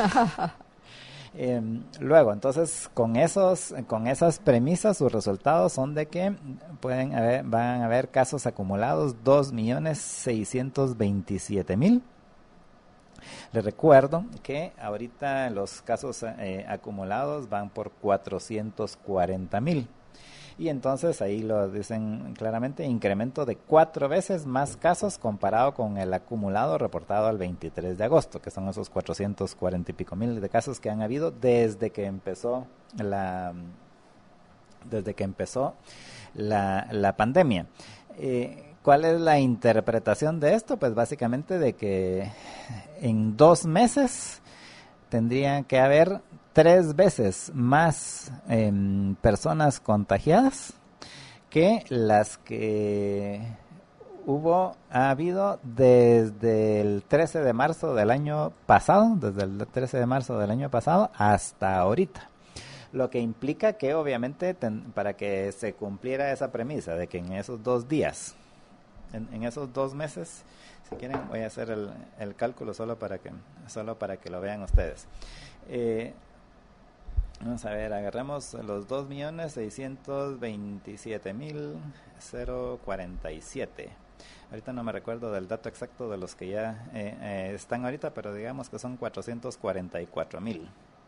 Eh, luego, entonces, con esos, con esas premisas, sus resultados son de que pueden haber, van a haber casos acumulados dos millones seiscientos veintisiete mil. Les recuerdo que ahorita los casos eh, acumulados van por cuatrocientos cuarenta mil. Y entonces ahí lo dicen claramente, incremento de cuatro veces más casos comparado con el acumulado reportado al veintitrés de agosto, que son esos cuatrocientos cuarenta y pico mil de casos que han habido desde que empezó la desde que empezó la, la pandemia. Eh, ¿Cuál es la interpretación de esto? Pues básicamente de que en dos meses tendrían que haber tres veces más eh, personas contagiadas que las que hubo, ha habido desde el trece de marzo del año pasado, desde el trece de marzo del año pasado hasta ahorita. Lo que implica que obviamente ten, para que se cumpliera esa premisa de que en esos dos días, en, en esos dos meses, si quieren voy a hacer el, el cálculo solo para que, solo para que lo vean ustedes. Eh, Vamos a ver, agarremos los dos millones seiscientos veintisiete mil cuarenta y siete. Ahorita no me recuerdo del dato exacto de los que ya eh, eh, están ahorita, pero digamos que son cuatrocientos cuarenta y cuatro mil.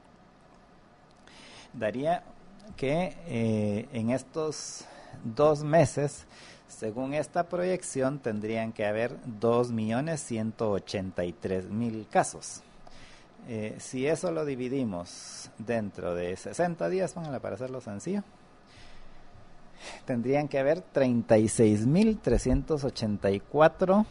Daría que eh, en estos dos meses, según esta proyección, tendrían que haber dos millones ciento ochenta y tres mil casos. Eh, si eso lo dividimos dentro de sesenta días, póngale para hacerlo sencillo, tendrían que haber treinta y seis mil trescientos ochenta y cuatro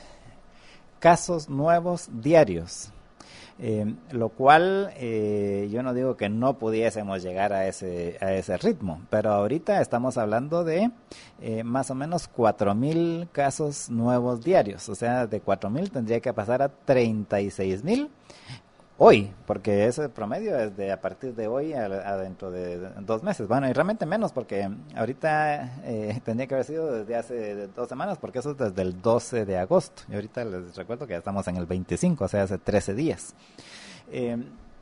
casos nuevos diarios. Eh, lo cual eh, yo no digo que no pudiésemos llegar a ese a ese ritmo, pero ahorita estamos hablando de eh, más o menos cuatro mil casos nuevos diarios, o sea, de cuatro mil tendría que pasar a treinta y seis mil hoy, porque ese promedio es de a partir de hoy a, a dentro de dos meses. Bueno, y realmente menos, porque ahorita eh, tendría que haber sido desde hace dos semanas, porque eso es desde el doce de agosto. Y ahorita les recuerdo que ya estamos en el veinticinco, o sea, hace trece días. Eh,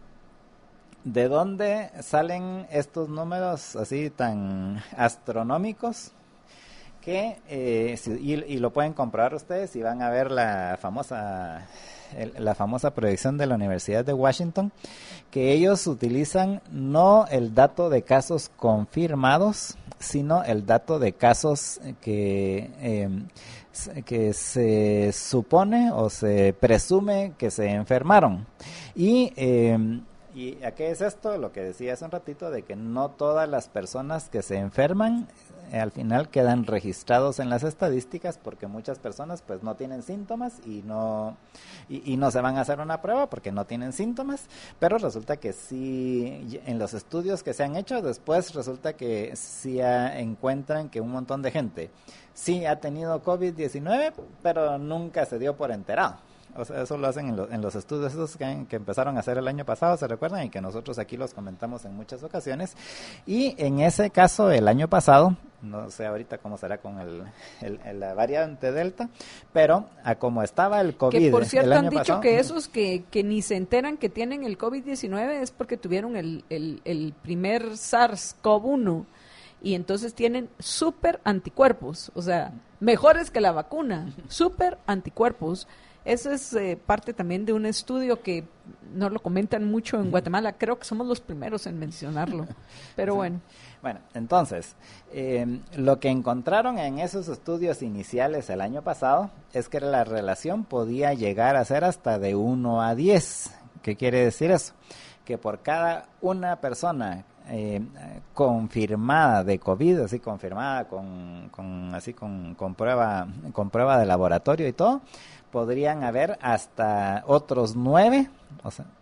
¿De dónde salen estos números así tan astronómicos? Que, eh, si, y, y lo pueden comprobar ustedes si van a ver la famosa... El, la famosa proyección de la Universidad de Washington, que ellos utilizan no el dato de casos confirmados, sino el dato de casos que, eh, que se supone o se presume que se enfermaron. Y, eh, ¿y a qué es esto? Lo que decía hace un ratito, de que no todas las personas que se enferman eh, al final quedan registrados en las estadísticas, porque muchas personas pues no tienen síntomas y no y, y no se van a hacer una prueba porque no tienen síntomas, pero resulta que sí, en los estudios que se han hecho después resulta que sí a, encuentran que un montón de gente sí ha tenido COVID diecinueve, pero nunca se dio por enterado. O sea, eso lo hacen en, lo, en los estudios esos que, que empezaron a hacer el año pasado, ¿se recuerdan? Y que nosotros aquí los comentamos en muchas ocasiones. Y en ese caso, el año pasado, no sé ahorita cómo será con el, el, el la variante Delta, pero a como estaba el COVID que por cierto el año han dicho pasado, que esos que, que ni se enteran que tienen el COVID diecinueve es porque tuvieron el, el, el primer SARS-CoV uno y entonces tienen súper anticuerpos, o sea, mejores que la vacuna, súper anticuerpos. Eso es eh, parte también de un estudio que no lo comentan mucho en Guatemala. Creo que somos los primeros en mencionarlo. Pero sí. bueno. Bueno, entonces, eh, lo que encontraron en esos estudios iniciales el año pasado es que la relación podía llegar a ser hasta de uno a diez. ¿Qué quiere decir eso? Que por cada una persona eh, confirmada de COVID, así confirmada con, con así con, con prueba, con prueba de laboratorio y todo, podrían haber hasta otros nueve, o sea,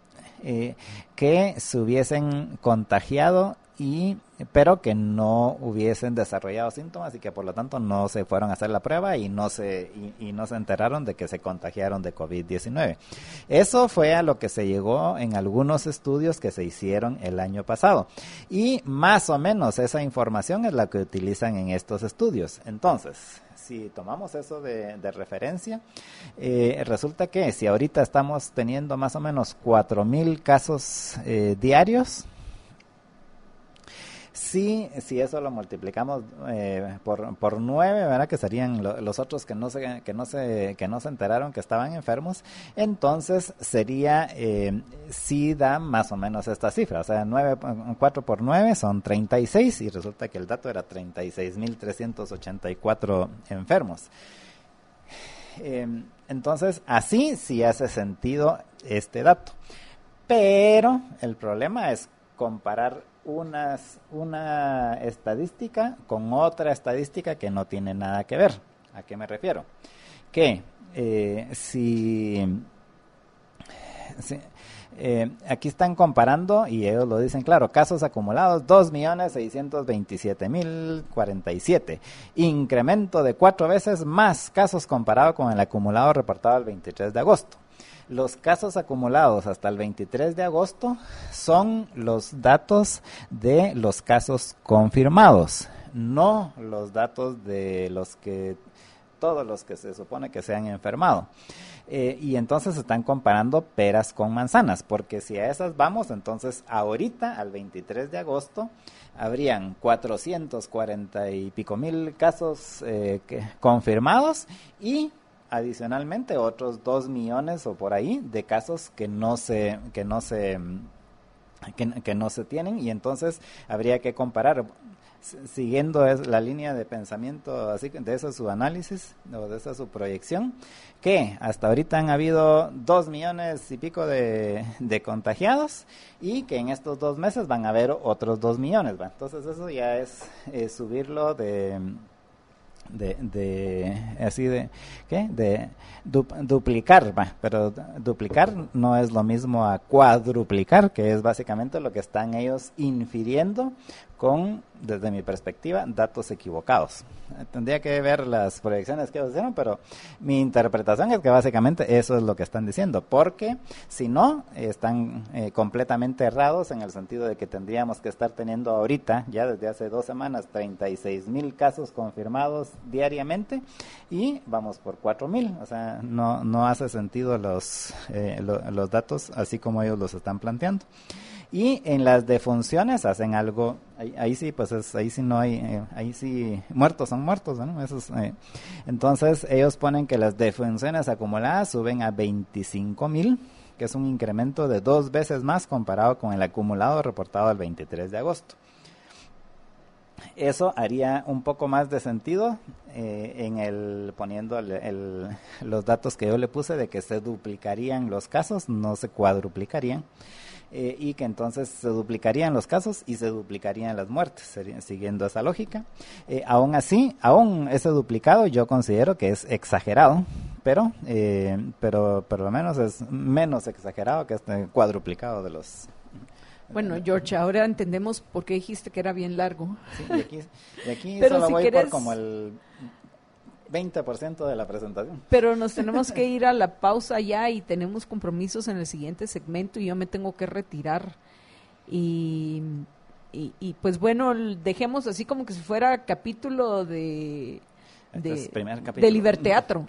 eh, que se hubiesen contagiado y pero que no hubiesen desarrollado síntomas y que por lo tanto no se fueron a hacer la prueba y no se y, y no se enteraron de que se contagiaron de COVID diecinueve. Eso fue a lo que se llegó en algunos estudios que se hicieron el año pasado y más o menos esa información es la que utilizan en estos estudios. Entonces, si tomamos eso de, de referencia, eh, resulta que si ahorita estamos teniendo más o menos cuatro mil casos eh, diarios, si, si eso lo multiplicamos eh, por, por nueve, ¿verdad? Que serían lo, los otros que no se que no se que no se enteraron que estaban enfermos, entonces sería eh, sí da más o menos esta cifra, o sea, nueve, cuatro por nueve son treinta y seis y resulta que el dato era treinta y seis mil trescientos ochenta y cuatro enfermos. Eh, entonces, así sí hace sentido este dato, pero el problema es comparar unas, una estadística con otra estadística que no tiene nada que ver. ¿A qué me refiero? Que eh, si, si eh, aquí están comparando, y ellos lo dicen claro, casos acumulados dos millones seiscientos veintisiete mil cuarenta y siete, incremento de cuatro veces más casos comparado con el acumulado reportado el veintitrés de agosto. Los casos acumulados hasta el veintitrés de agosto son los datos de los casos confirmados, no los datos de los que todos los que se supone que se han enfermado. Eh, y entonces están comparando peras con manzanas, porque si a esas vamos, entonces ahorita al veintitrés de agosto habrían cuatrocientos cuarenta y pico mil casos eh, que, confirmados y adicionalmente otros dos millones o por ahí de casos que no se que no se que, que no se tienen, y entonces habría que comparar siguiendo es la línea de pensamiento así de eso su análisis o de esa su proyección, que hasta ahorita han habido dos millones y pico de, de contagiados y que en estos dos meses van a haber otros dos millones, ¿va? Entonces eso ya es, es subirlo de de, de así de ¿qué? de du, duplicar, bah, pero duplicar no es lo mismo a cuadruplicar, que es básicamente lo que están ellos infiriendo con, desde mi perspectiva, datos equivocados. Tendría que ver las proyecciones que ellos hicieron, pero mi interpretación es que básicamente eso es lo que están diciendo, porque si no, están eh, completamente errados en el sentido de que tendríamos que estar teniendo ahorita, ya desde hace dos semanas, treinta y seis mil casos confirmados diariamente y vamos por cuatro mil, o sea, no, no hace sentido los, eh, lo, los datos así como ellos los están planteando. Y en las defunciones hacen algo, ahí, ahí sí, pues es, ahí sí no hay, eh, ahí sí, muertos son muertos, ¿no? Esos, eh, entonces ellos ponen que las defunciones acumuladas suben a veinticinco mil, que es un incremento de dos veces más comparado con el acumulado reportado el veintitrés de agosto. Eso haría un poco más de sentido eh, en el poniendo el, el, los datos que yo le puse de que se duplicarían los casos, no se cuadruplicarían. Eh, y que entonces se duplicarían los casos y se duplicarían las muertes, sería, siguiendo esa lógica. Eh, aún así, aún ese duplicado yo considero que es exagerado, pero eh, pero por lo menos es menos exagerado que este cuadruplicado de los... Bueno, George, ahora entendemos por qué dijiste que era bien largo. Sí, y aquí, y aquí pero solo si voy quieres... por como el veinte por ciento de la presentación. Pero nos tenemos que ir a la pausa ya y tenemos compromisos en el siguiente segmento y yo me tengo que retirar. Y, y, y pues bueno, dejemos así como que si fuera capítulo de, de, este es primer capítulo. de Liberteatro.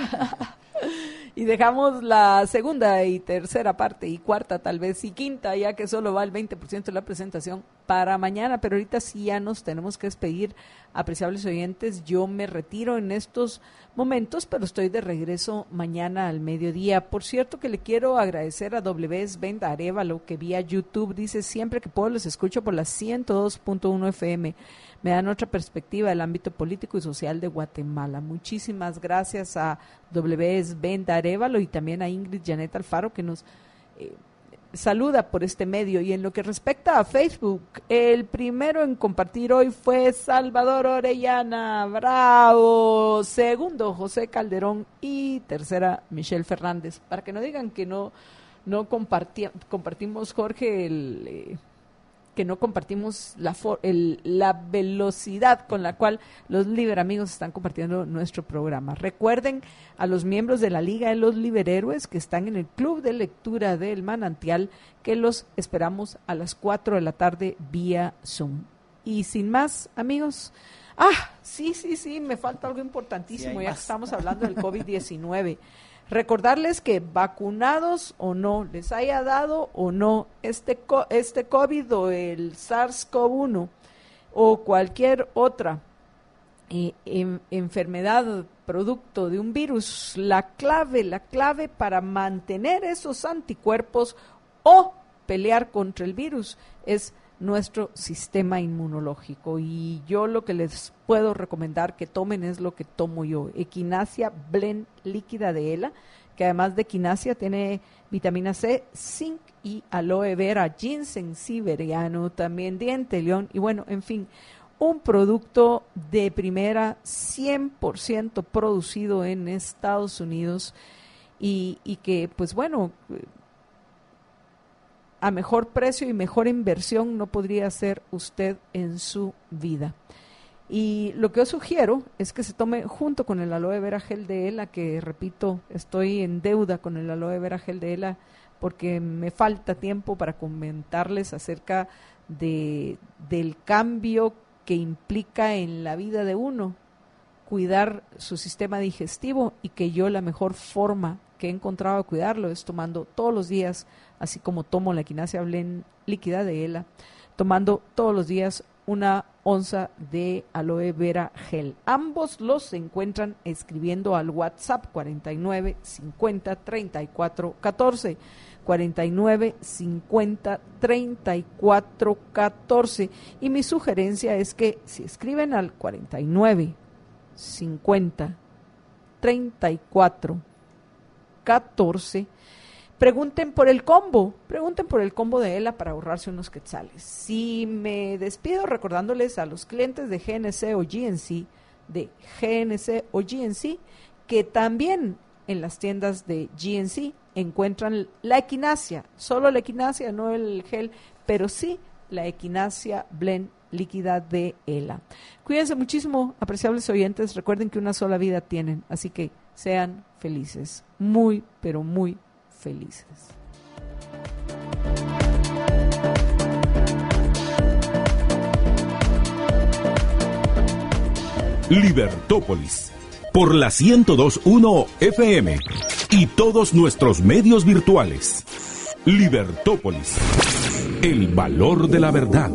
Y dejamos la segunda y tercera parte y cuarta tal vez y quinta, ya que solo va el veinte por ciento de la presentación para mañana, pero ahorita sí ya nos tenemos que despedir, apreciables oyentes. Yo me retiro en estos momentos, pero estoy de regreso mañana al mediodía. Por cierto que le quiero agradecer a W S Venda Arevalo, que vía YouTube dice: siempre que puedo los escucho por la ciento dos punto uno F M. Me dan otra perspectiva del ámbito político y social de Guatemala. Muchísimas gracias a W S Venda Arevalo y también a Ingrid Janet Alfaro, que nos eh, saluda por este medio. Y en lo que respecta a Facebook, el primero en compartir hoy fue Salvador Orellana, bravo. Segundo, José Calderón, y tercera, Michelle Fernández. Para que no digan que no no comparti- compartimos, Jorge, el... Eh, que no compartimos la, for- el, la velocidad con la cual los Liber Amigos están compartiendo nuestro programa. Recuerden a los miembros de la Liga de los Liberhéroes que están en el Club de Lectura del Manantial que los esperamos a las cuatro de la tarde vía Zoom. Y sin más, amigos, ah, sí, sí, sí, me falta algo importantísimo, sí, ya que estamos hablando del COVID diecinueve. Recordarles que vacunados o no, les haya dado o no este, este COVID o el SARS-CoV uno o cualquier otra eh, en, enfermedad producto de un virus, la clave, la clave para mantener esos anticuerpos o pelear contra el virus es nuestro sistema inmunológico. Y yo lo que les puedo recomendar que tomen es lo que tomo yo, Echinacea Blend líquida de ELA, que además de Echinacea tiene vitamina C, zinc y aloe vera, ginseng siberiano, también diente león y bueno, en fin, un producto de primera, cien por ciento producido en Estados Unidos y, y que pues bueno, a mejor precio y mejor inversión no podría hacer usted en su vida. Y lo que yo sugiero es que se tome junto con el aloe vera gel de ELA, que repito, estoy en deuda con el aloe vera gel de ELA porque me falta tiempo para comentarles acerca de, del cambio que implica en la vida de uno cuidar su sistema digestivo y que yo la mejor forma que he encontrado de cuidarlo es tomando todos los días, así como tomo la Echinacea Blend líquida de ELA, tomando todos los días una onza de aloe vera gel. Ambos los se encuentran escribiendo al WhatsApp cuarenta y nueve cincuenta treinta y cuatro catorce, cuarenta y nueve cincuenta treinta y cuatro catorce, y mi sugerencia es que si escriben al cuarenta y nueve cincuenta treinta y cuatro catorce, pregunten por el combo, pregunten por el combo de ELA para ahorrarse unos quetzales. Si me despido recordándoles a los clientes de G N C o G N C, de G N C o G N C, que también en las tiendas de G N C encuentran la Echinacea, solo la Echinacea, no el gel, pero sí la Echinacea Blend líquida de ELA. Cuídense muchísimo, apreciables oyentes, recuerden que una sola vida tienen, así que sean felices, muy, pero muy felices. Libertópolis, por la ciento dos punto uno F M y todos nuestros medios virtuales. Libertópolis, el valor de la verdad.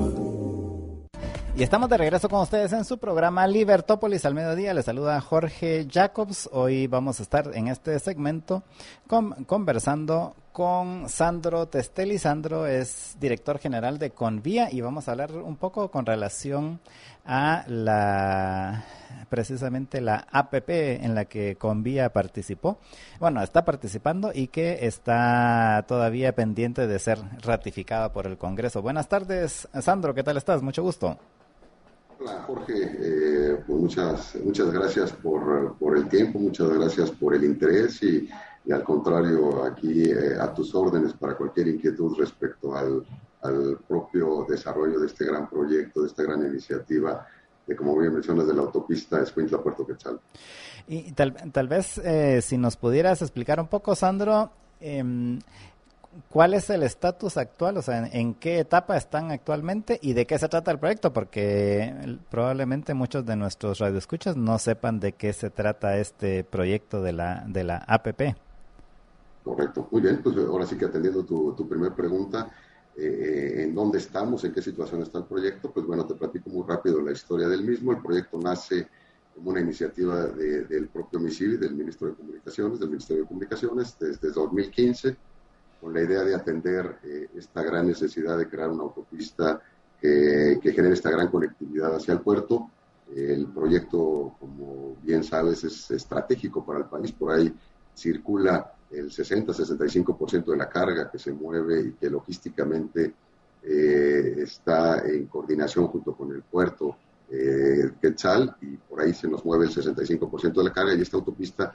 Y estamos de regreso con ustedes en su programa Libertópolis al mediodía. Les saluda Jorge Jacobs. Hoy vamos a estar en este segmento con, conversando con Sandro Testelli. Sandro es director general de Convía y vamos a hablar un poco con relación a la precisamente la A P P en la que Convía participó. Bueno, está participando y que está todavía pendiente de ser ratificada por el Congreso. Buenas tardes, Sandro. ¿Qué tal estás? Mucho gusto. Hola Jorge, eh, pues muchas muchas gracias por, por el tiempo, muchas gracias por el interés y, y al contrario, aquí eh, a tus órdenes para cualquier inquietud respecto al, al propio desarrollo de este gran proyecto, de esta gran iniciativa, de, como bien mencionas, de la autopista Escuintla-Puerto Quetzal. Y tal, tal vez eh, si nos pudieras explicar un poco, Sandro, eh, ¿cuál es el estatus actual? O sea, ¿en, ¿en qué etapa están actualmente y de qué se trata el proyecto? Porque probablemente muchos de nuestros radioescuchas no sepan de qué se trata este proyecto de la de la A P P. Correcto, muy bien, pues ahora sí que atendiendo tu, tu primera pregunta, eh, ¿en dónde estamos? ¿En qué situación está el proyecto? Pues bueno, te platico muy rápido la historia del mismo. El proyecto nace como una iniciativa de, del propio MISIBI, del Ministro de Comunicaciones, del Ministerio de Comunicaciones, desde dos mil quince, con la idea de atender eh, esta gran necesidad de crear una autopista que, que genere esta gran conectividad hacia el puerto. Eh, el proyecto, como bien sabes, es estratégico para el país. Por ahí circula el sesenta a sesenta y cinco por ciento de la carga que se mueve y que logísticamente eh, está en coordinación junto con el puerto eh, Quetzal, y por ahí se nos mueve el sesenta y cinco por ciento de la carga, y esta autopista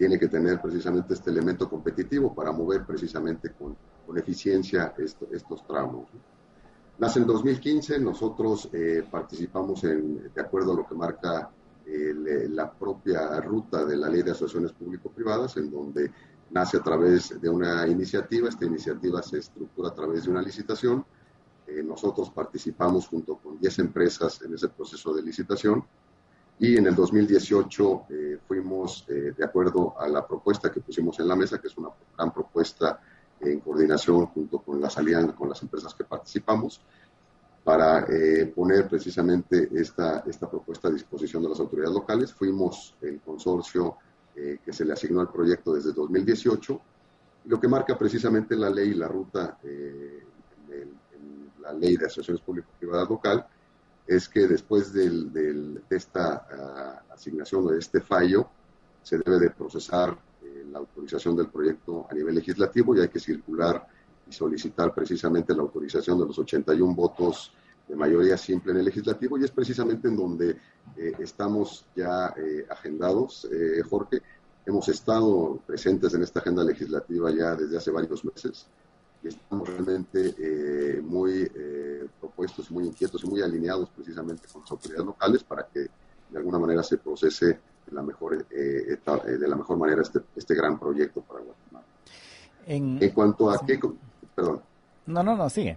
tiene que tener precisamente este elemento competitivo para mover precisamente con, con eficiencia esto, estos tramos. Nace en dos mil quince, nosotros eh, participamos en, de acuerdo a lo que marca eh, la propia ruta de la Ley de Asociaciones Público-Privadas, en donde nace a través de una iniciativa. Esta iniciativa se estructura a través de una licitación. Eh, nosotros participamos junto con diez empresas en ese proceso de licitación y en el dos mil dieciocho eh, fuimos, eh, de acuerdo a la propuesta que pusimos en la mesa, que es una gran propuesta en coordinación junto con las alianzas, con las empresas que participamos, para eh, poner precisamente esta, esta propuesta a disposición de las autoridades locales. Fuimos el consorcio eh, que se le asignó al proyecto desde dos mil dieciocho, y lo que marca precisamente la ley y la ruta, eh, en, en la Ley de Asociaciones Público-Privadas local, es que después del, del, de esta uh, asignación o de este fallo, se debe de procesar eh, la autorización del proyecto a nivel legislativo, y hay que circular y solicitar precisamente la autorización de los ochenta y uno votos de mayoría simple en el legislativo, y es precisamente en donde eh, estamos ya eh, agendados, eh, Jorge. Hemos estado presentes en esta agenda legislativa ya desde hace varios meses, y estamos realmente eh, muy eh, propuestos, muy inquietos y muy alineados precisamente con las autoridades locales para que de alguna manera se procese de la mejor, eh, etapa, de la mejor manera este, este gran proyecto para Guatemala. En, en cuanto a sí. qué... Perdón. No, no, no, sigue.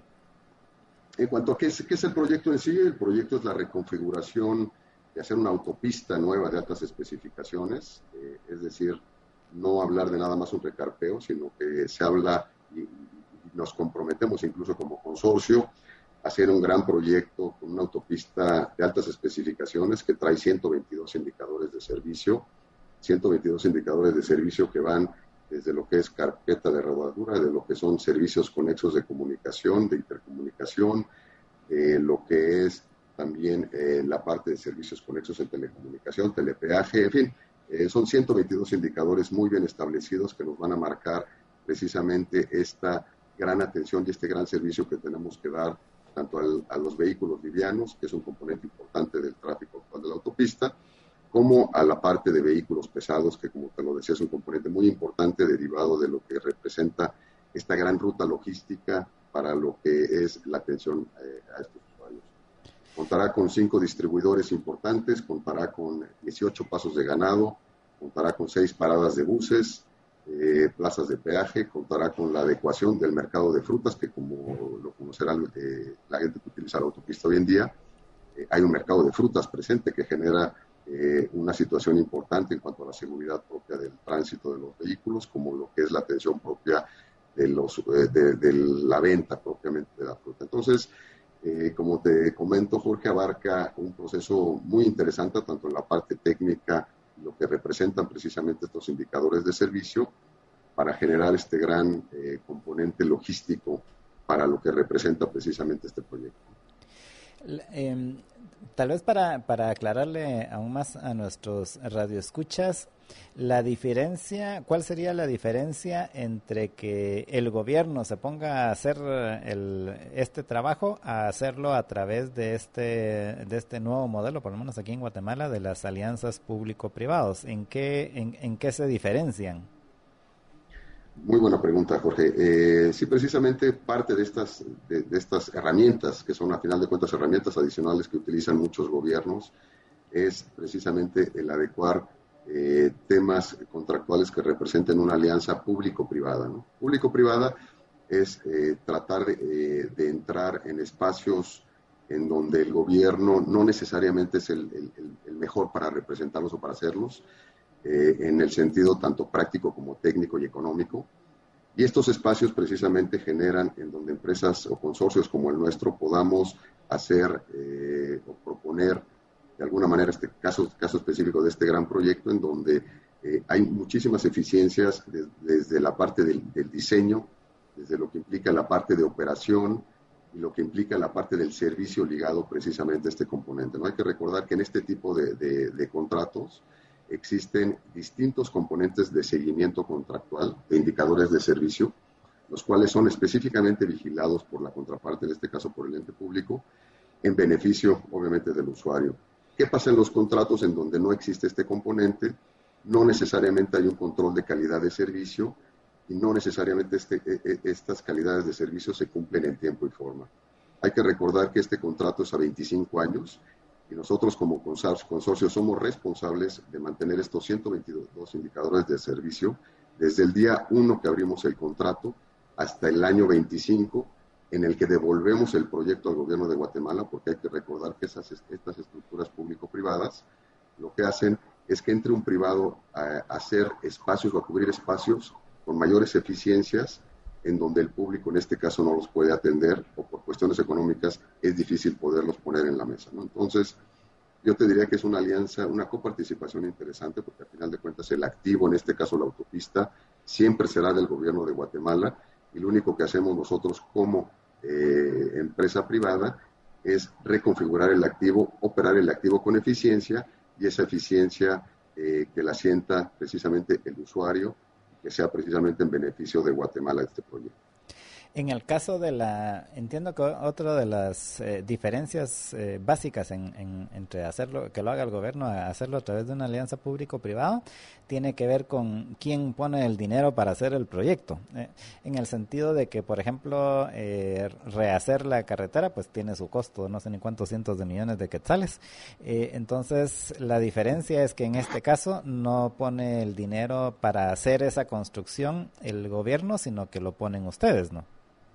En cuanto a qué es, qué es el proyecto en sí, el proyecto es la reconfiguración de hacer una autopista nueva de altas especificaciones, eh, es decir, no hablar de nada más un recarpeo, sino que se habla y, y nos comprometemos incluso como consorcio a hacer un gran proyecto con una autopista de altas especificaciones que trae ciento veintidós indicadores de servicio, ciento veintidós indicadores de servicio que van desde lo que es carpeta de rodadura, de lo que son servicios conexos de comunicación, de intercomunicación, eh, lo que es también eh, la parte de servicios conexos en telecomunicación, telepeaje, en fin, eh, son ciento veintidós indicadores muy bien establecidos que nos van a marcar precisamente esta gran atención y este gran servicio que tenemos que dar tanto al, a los vehículos livianos, que es un componente importante del tráfico actual de la autopista, como a la parte de vehículos pesados, que como te lo decía es un componente muy importante derivado de lo que representa esta gran ruta logística para lo que es la atención eh, a estos usuarios. Contará con cinco distribuidores importantes, contará con dieciocho pasos de ganado, contará con seis paradas de buses, eh, plazas de peaje, contará con la adecuación del mercado de frutas, que como lo conocerán eh, la gente que utiliza la autopista hoy en día, eh, hay un mercado de frutas presente que genera Eh, una situación importante en cuanto a la seguridad propia del tránsito de los vehículos, como lo que es la atención propia de, los, eh, de, de la venta propiamente de la fruta. Entonces, eh, como te comento, Jorge, abarca un proceso muy interesante, tanto en la parte técnica, lo que representan precisamente estos indicadores de servicio, para generar este gran eh, componente logístico para lo que representa precisamente este proyecto. Eh, tal vez para, para aclararle aún más a nuestros radioescuchas, la diferencia, ¿cuál sería la diferencia entre que el gobierno se ponga a hacer el, este trabajo a hacerlo a través de este de este nuevo modelo, por lo menos aquí en Guatemala, de las alianzas público-privados? ¿En qué, en, en qué se diferencian? Muy buena pregunta, Jorge. Eh, sí, precisamente parte de estas, de, de estas herramientas, que son a final de cuentas herramientas adicionales que utilizan muchos gobiernos, es precisamente el adecuar eh, temas contractuales que representen una alianza público-privada, ¿no? Público-privada es eh, tratar de, eh, de entrar en espacios en donde el gobierno no necesariamente es el, el, el mejor para representarlos o para hacerlos, Eh, en el sentido tanto práctico como técnico y económico. Y estos espacios precisamente generan en donde empresas o consorcios como el nuestro podamos hacer eh, o proponer de alguna manera este caso, caso específico de este gran proyecto, en donde eh, hay muchísimas eficiencias de, desde la parte del, del diseño, desde lo que implica la parte de operación y lo que implica la parte del servicio ligado precisamente a este componente, ¿no? Hay que recordar que en este tipo de, de, de contratos existen distintos componentes de seguimiento contractual, de indicadores de servicio, los cuales son específicamente vigilados por la contraparte, en este caso por el ente público, en beneficio, obviamente, del usuario. ¿Qué pasa en los contratos en donde no existe este componente? no necesariamente hay un control de calidad de servicio y no necesariamente este, estas calidades de servicio se cumplen en tiempo y forma. Hay que recordar que este contrato es a veinticinco años y nosotros como consorcio somos responsables de mantener estos ciento veintidós indicadores de servicio desde el día uno que abrimos el contrato hasta el año veinticinco, en el que devolvemos el proyecto al gobierno de Guatemala, porque hay que recordar que esas, estas estructuras público-privadas lo que hacen es que entre un privado a, a hacer espacios o a cubrir espacios con mayores eficiencias en donde el público en este caso no los puede atender o por cuestiones económicas es difícil poderlos poner en la mesa, ¿no? Entonces, yo te diría que es una alianza, una coparticipación interesante, porque al final de cuentas el activo, en este caso la autopista, siempre será del gobierno de Guatemala y lo único que hacemos nosotros como eh, empresa privada es reconfigurar el activo, operar el activo con eficiencia y esa eficiencia eh, que la sienta precisamente el usuario, que sea precisamente en beneficio de Guatemala este proyecto. En el caso de la, entiendo que otra de las eh, diferencias eh, básicas en, en, entre hacerlo, que lo haga el gobierno, a hacerlo a través de una alianza público-privada, tiene que ver con quién pone el dinero para hacer el proyecto. Eh, en el sentido de que, por ejemplo, eh, rehacer la carretera, pues tiene su costo, no sé ni cuántos cientos de millones de quetzales. Eh, entonces, la diferencia es que en este caso no pone el dinero para hacer esa construcción el gobierno, sino que lo ponen ustedes, ¿no?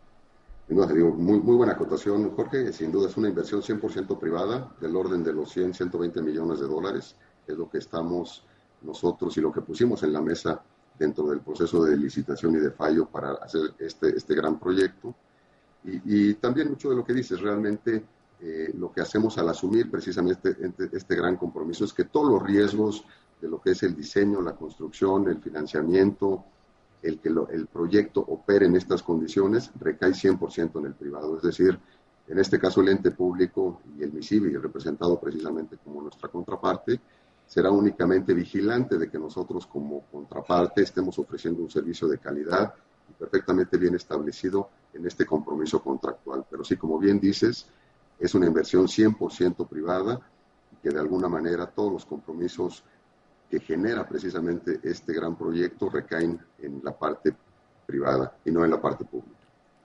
No, te digo, muy, muy buena acotación, Jorge. Sin duda es una inversión cien por ciento privada, del orden de los cien, ciento veinte millones de dólares, es lo que estamos nosotros y lo que pusimos en la mesa dentro del proceso de licitación y de fallo para hacer este, este gran proyecto. Y, y también mucho de lo que dices, realmente eh, lo que hacemos al asumir precisamente este, este gran compromiso es que todos los riesgos de lo que es el diseño, la construcción, el financiamiento, el que lo, el proyecto opere en estas condiciones recae cien por ciento en el privado, es decir, en este caso el ente público y el MISIBI, representado precisamente como nuestra contraparte, será únicamente vigilante de que nosotros como contraparte estemos ofreciendo un servicio de calidad y perfectamente bien establecido en este compromiso contractual. Pero sí, como bien dices, es una inversión cien por ciento privada y que de alguna manera todos los compromisos que genera precisamente este gran proyecto recaen en la parte privada y no en la parte pública.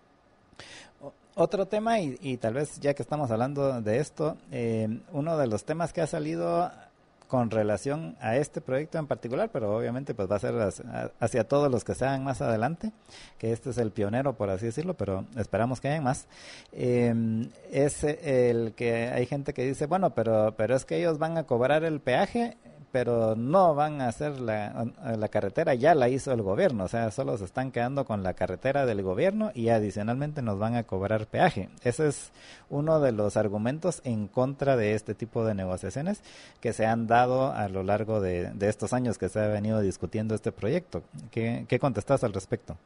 Otro tema, y, y tal vez ya que estamos hablando de esto, eh, uno de los temas que ha salido con relación a este proyecto en particular, pero obviamente pues va a ser hacia, hacia todos los que sean más adelante, que este es el pionero, por así decirlo, pero esperamos que hayan más, eh, es el que hay gente que dice, bueno, pero, pero es que ellos van a cobrar el peaje, pero no van a hacer la, la carretera, ya la hizo el gobierno, o sea, solo se están quedando con la carretera del gobierno y adicionalmente nos van a cobrar peaje. Ese es uno de los argumentos en contra de este tipo de negociaciones que se han dado a lo largo de, de estos años que se ha venido discutiendo este proyecto. ¿Qué, qué contestas al respecto?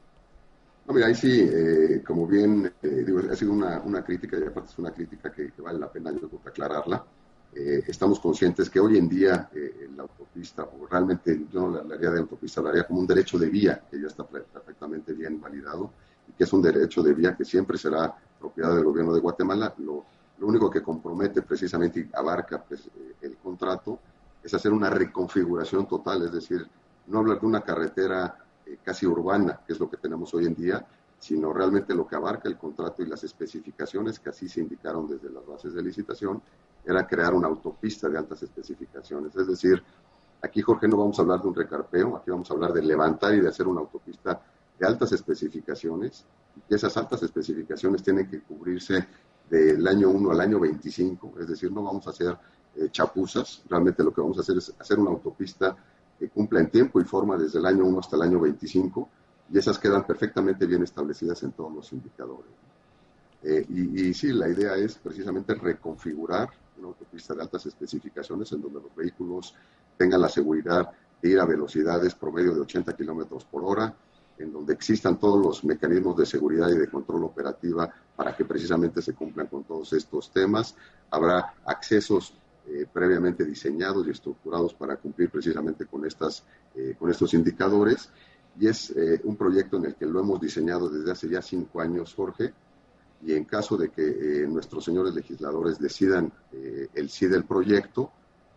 No, mira, ahí sí, eh, como bien eh, digo, ha sido una, una crítica y aparte es una crítica que, que vale la pena yo creo que aclararla. Eh, estamos conscientes que hoy en día eh, la autopista, o realmente yo no hablaría de autopista, hablaría como un derecho de vía, que ya está perfectamente bien validado, y que es un derecho de vía que siempre será propiedad del gobierno de Guatemala. Lo, lo único que compromete precisamente y abarca pues, eh, el contrato es hacer una reconfiguración total, es decir, no hablar de una carretera eh, casi urbana, que es lo que tenemos hoy en día, sino realmente lo que abarca el contrato y las especificaciones que así se indicaron desde las bases de licitación, era crear una autopista de altas especificaciones. Es decir, aquí, Jorge, no vamos a hablar de un recarpeo, aquí vamos a hablar de levantar y de hacer una autopista de altas especificaciones, y que esas altas especificaciones tienen que cubrirse del año uno al año veinticinco, es decir, no vamos a hacer eh, chapuzas, realmente lo que vamos a hacer es hacer una autopista que cumpla en tiempo y forma desde el año uno hasta el año veinticinco, y esas quedan perfectamente bien establecidas en todos los indicadores. Eh, y, y sí, la idea es precisamente reconfigurar una autopista de altas especificaciones en donde los vehículos tengan la seguridad de ir a velocidades promedio de ochenta kilómetros por hora, en donde existan todos los mecanismos de seguridad y de control operativa para que precisamente se cumplan con todos estos temas. Habrá accesos eh, previamente diseñados y estructurados para cumplir precisamente con, estas, eh, con estos indicadores. Y es eh, un proyecto en el que lo hemos diseñado desde hace ya cinco años, Jorge, y en caso de que eh, nuestros señores legisladores decidan eh, el sí del proyecto,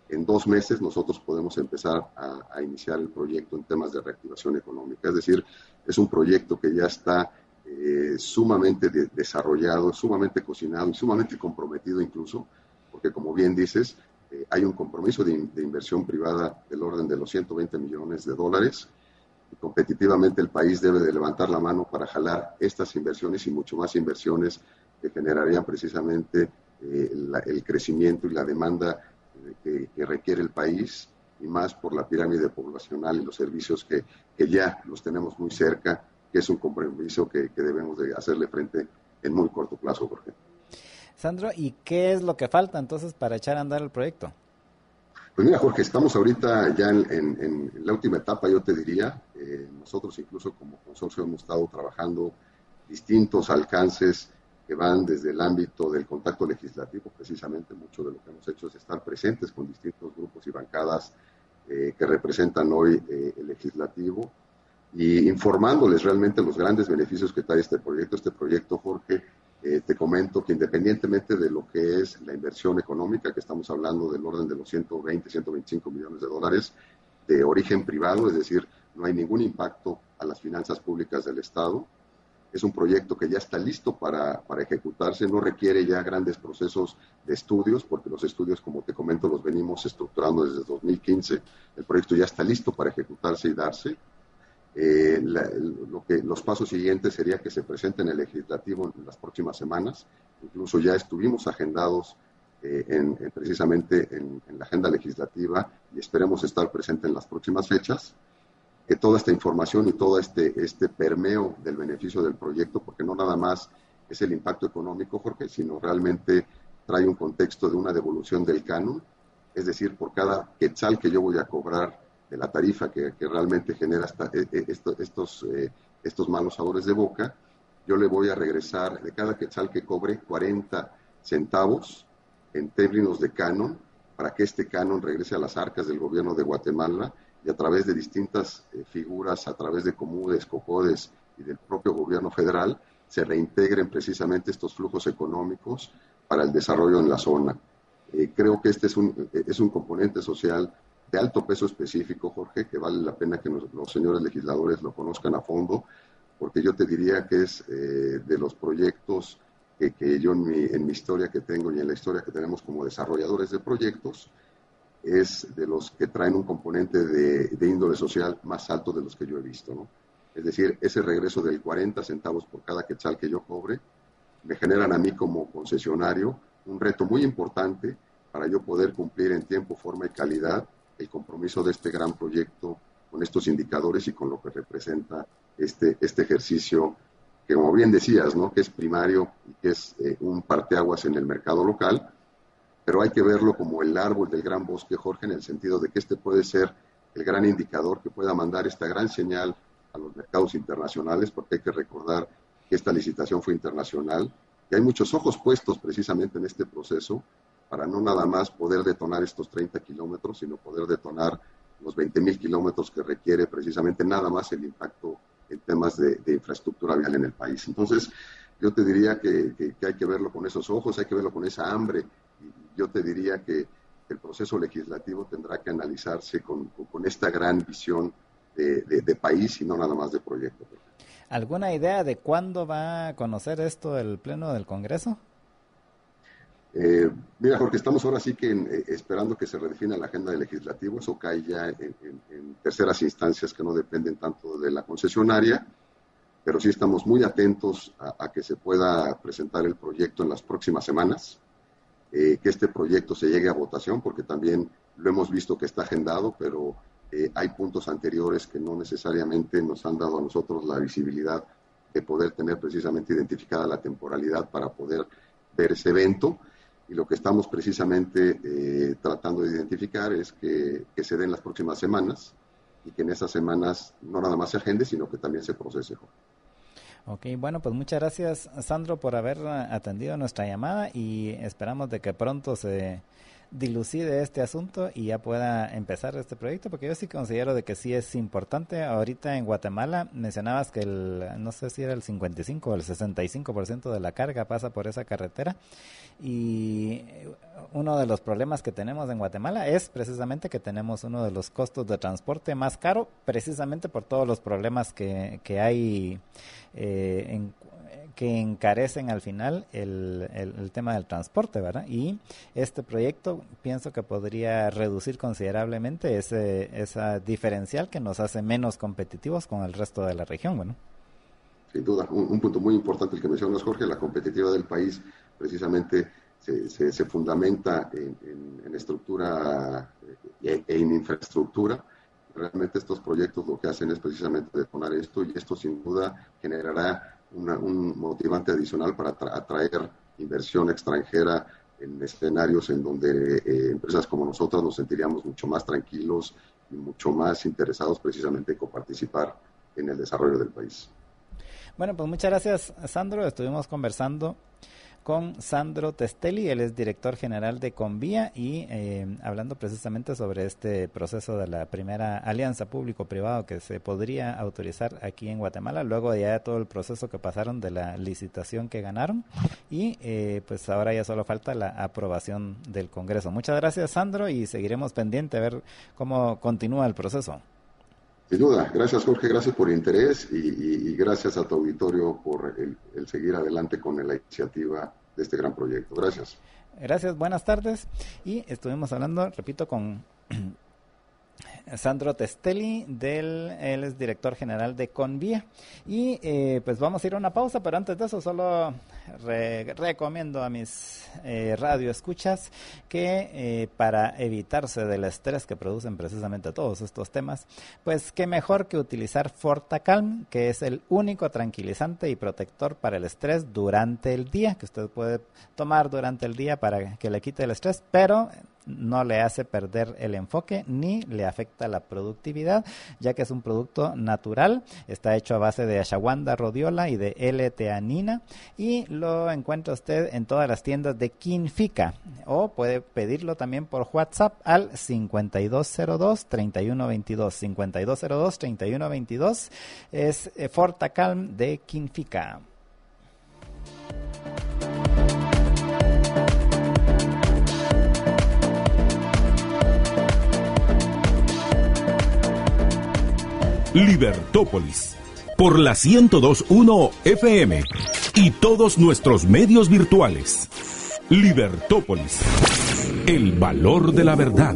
en dos meses nosotros podemos empezar a, a iniciar el proyecto en temas de reactivación económica. Es decir, es un proyecto que ya está eh, sumamente de, desarrollado, sumamente cocinado y sumamente comprometido incluso, porque como bien dices, eh, hay un compromiso de, de inversión privada del orden de los ciento veinte millones de dólares. Y competitivamente el país debe de levantar la mano para jalar estas inversiones y mucho más inversiones que generarían precisamente eh, la, el crecimiento y la demanda Que, que requiere el país, y más por la pirámide poblacional y los servicios que, que ya los tenemos muy cerca, que es un compromiso que, que debemos de hacerle frente en muy corto plazo, Jorge. Sandro, ¿y qué es lo que falta entonces para echar a andar el proyecto? Pues mira, Jorge, estamos ahorita ya en, en, en la última etapa, yo te diría. Eh, nosotros incluso como consorcio hemos estado trabajando distintos alcances que van desde el ámbito del contacto legislativo. Precisamente mucho de lo que hemos hecho es estar presentes con distintos grupos y bancadas eh, que representan hoy eh, el legislativo, y informándoles realmente los grandes beneficios que trae este proyecto. Este proyecto, Jorge, eh, te comento que independientemente de lo que es la inversión económica, que estamos hablando del orden de los ciento veinte, ciento veinticinco millones de dólares de origen privado, es decir, no hay ningún impacto a las finanzas públicas del Estado. Es un proyecto que ya está listo para, para ejecutarse, no requiere ya grandes procesos de estudios, porque los estudios, como te comento, los venimos estructurando desde dos mil quince. El proyecto ya está listo para ejecutarse y darse. Eh, la, lo que, los pasos siguientes sería que se presente en el legislativo en las próximas semanas. Incluso ya estuvimos agendados eh, en, en, precisamente en, en la agenda legislativa, y esperemos estar presente en las próximas fechas. Que toda esta información y todo este, este permeo del beneficio del proyecto, porque no nada más es el impacto económico, Jorge, sino realmente trae un contexto de una devolución del canon, es decir, por cada quetzal que yo voy a cobrar de la tarifa que, que realmente genera esta, esto, estos, eh, estos malos sabores de boca, yo le voy a regresar de cada quetzal que cobre cuarenta centavos en términos de canon, para que este canon regrese a las arcas del gobierno de Guatemala, y a través de distintas eh, figuras, a través de Comudes, Cocodes y del propio gobierno federal, se reintegren precisamente estos flujos económicos para el desarrollo en la zona. Eh, creo que este es un, es un componente social de alto peso específico, Jorge, que vale la pena que nos, los señores legisladores lo conozcan a fondo, porque yo te diría que es eh, de los proyectos que, que yo en mi, en mi historia que tengo y en la historia que tenemos como desarrolladores de proyectos, es de los que traen un componente de, de índole social más alto de los que yo he visto, ¿no? Es decir, ese regreso del cuarenta centavos por cada quetzal que yo cobre, me generan a mí como concesionario un reto muy importante para yo poder cumplir en tiempo, forma y calidad el compromiso de este gran proyecto con estos indicadores y con lo que representa este, este ejercicio que, como bien decías, ¿no?, que es primario y que es eh, un parteaguas en el mercado local, pero hay que verlo como el árbol del gran bosque, Jorge, en el sentido de que este puede ser el gran indicador que pueda mandar esta gran señal a los mercados internacionales, porque hay que recordar que esta licitación fue internacional, y hay muchos ojos puestos precisamente en este proceso para no nada más poder detonar estos treinta kilómetros, sino poder detonar los veinte mil kilómetros que requiere precisamente nada más el impacto en temas de, de infraestructura vial en el país. Entonces, yo te diría que, que, que hay que verlo con esos ojos, hay que verlo con esa hambre. Y yo te diría que el proceso legislativo tendrá que analizarse con, con, con esta gran visión de, de, de país y no nada más de proyecto. ¿Alguna idea de cuándo va a conocer esto el Pleno del Congreso? Eh, mira, Jorge, estamos ahora sí que en, eh, esperando que se redefina la agenda del legislativo. Eso cae ya en, en, en terceras instancias que no dependen tanto de la concesionaria, pero sí estamos muy atentos a, a que se pueda presentar el proyecto en las próximas semanas, eh, que este proyecto se llegue a votación, porque también lo hemos visto que está agendado, pero eh, hay puntos anteriores que no necesariamente nos han dado a nosotros la visibilidad de poder tener precisamente identificada la temporalidad para poder ver ese evento. Y lo que estamos precisamente eh, tratando de identificar es que, que se den las próximas semanas y que en esas semanas no nada más se agende, sino que también se procese. Ok, bueno, pues muchas gracias, Sandro, por haber atendido nuestra llamada y esperamos de que pronto se, dilucide este asunto y ya pueda empezar este proyecto, porque yo sí considero de que sí es importante. Ahorita en Guatemala mencionabas que el, no sé si era el cincuenta y cinco o el sesenta y cinco por ciento de la carga pasa por esa carretera, y uno de los problemas que tenemos en Guatemala es precisamente que tenemos uno de los costos de transporte más caro, precisamente por todos los problemas que, que hay eh, en que encarecen al final el, el, el tema del transporte, ¿verdad? Y este proyecto pienso que podría reducir considerablemente ese esa diferencial que nos hace menos competitivos con el resto de la región, bueno. Sin duda, un, un punto muy importante el que mencionas, Jorge, la competitividad del país precisamente se, se, se fundamenta en, en, en estructura e, e en infraestructura. Realmente estos proyectos lo que hacen es precisamente detonar esto, y esto sin duda generará Una, un motivante adicional para atra- atraer inversión extranjera en escenarios en donde eh, empresas como nosotras nos sentiríamos mucho más tranquilos y mucho más interesados precisamente en coparticipar en el desarrollo del país. Bueno, pues muchas gracias, Sandro. Estuvimos conversando con Sandro Testelli, él es director general de Convía, y eh, hablando precisamente sobre este proceso de la primera alianza público-privado que se podría autorizar aquí en Guatemala, luego de ya todo el proceso que pasaron de la licitación que ganaron, y eh, pues ahora ya solo falta la aprobación del Congreso. Muchas gracias, Sandro, y seguiremos pendiente a ver cómo continúa el proceso. Sin duda, gracias, Jorge, gracias por el interés y, y, y gracias a tu auditorio por el, el seguir adelante con la iniciativa de este gran proyecto. Gracias. Gracias, buenas tardes. Y estuvimos hablando, repito, con Sandro Testelli, del, él es director general de Convía. Y eh, pues vamos a ir a una pausa, pero antes de eso solo re, recomiendo a mis eh, radioescuchas que eh, para evitarse del estrés que producen precisamente todos estos temas, pues qué mejor que utilizar Fortacalm, que es el único tranquilizante y protector para el estrés durante el día, que usted puede tomar durante el día para que le quite el estrés, pero no le hace perder el enfoque ni le afecta la productividad, ya que es un producto natural, está hecho a base de ashwagandha, rodiola y de L-teanina, y lo encuentra usted en todas las tiendas de Quinfica, o puede pedirlo también por WhatsApp al cincuenta y dos cero dos, treinta y uno veintidós, cincuenta y dos cero dos, treinta y uno veintidós, es eh, Fortacalm de Quinfica. Libertópolis, por la ciento dos punto uno F M y todos nuestros medios virtuales. Libertópolis, el valor de la verdad.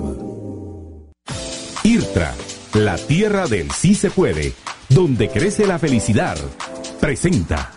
IRTRA, la tierra del sí se puede, donde crece la felicidad, presenta.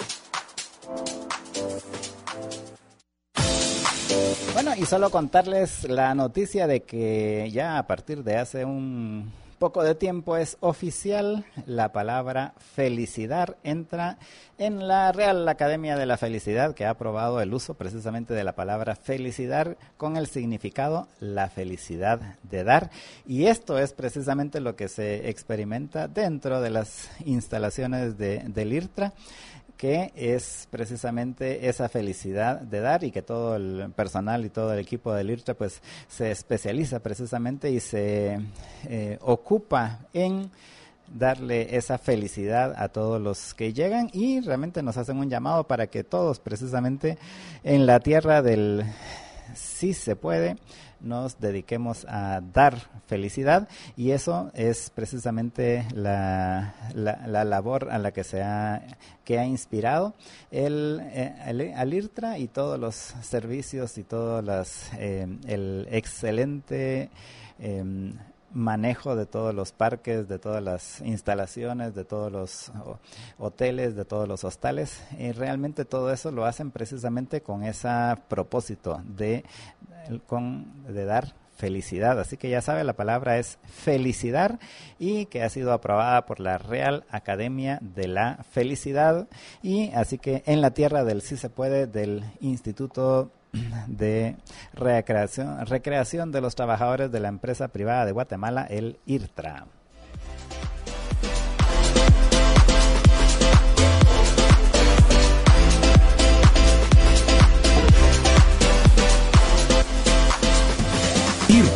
Bueno, y solo contarles la noticia de que ya a partir de hace un poco de tiempo es oficial, la palabra felicidad entra en la Real Academia de la Felicidad, que ha aprobado el uso precisamente de la palabra felicidad con el significado la felicidad de dar, y esto es precisamente lo que se experimenta dentro de las instalaciones de, del IRTRA, que es precisamente esa felicidad de dar, y que todo el personal y todo el equipo del IRTRA pues se especializa precisamente y se eh, ocupa en darle esa felicidad a todos los que llegan, y realmente nos hacen un llamado para que todos precisamente en la tierra del sí se puede nos dediquemos a dar felicidad, y eso es precisamente la, la, la labor a la que se ha que ha inspirado el, eh, el al IRTRA y todos los servicios y todos las eh, el excelente eh, manejo de todos los parques, de todas las instalaciones, de todos los hoteles, de todos los hostales, y realmente todo eso lo hacen precisamente con ese propósito de, con, de dar felicidad. Así que ya sabe, la palabra es felicidad, y que ha sido aprobada por la Real Academia de la Felicidad, y así que en la tierra del sí se puede del Instituto de recreación, recreación de los trabajadores de la empresa privada de Guatemala, el IRTRA.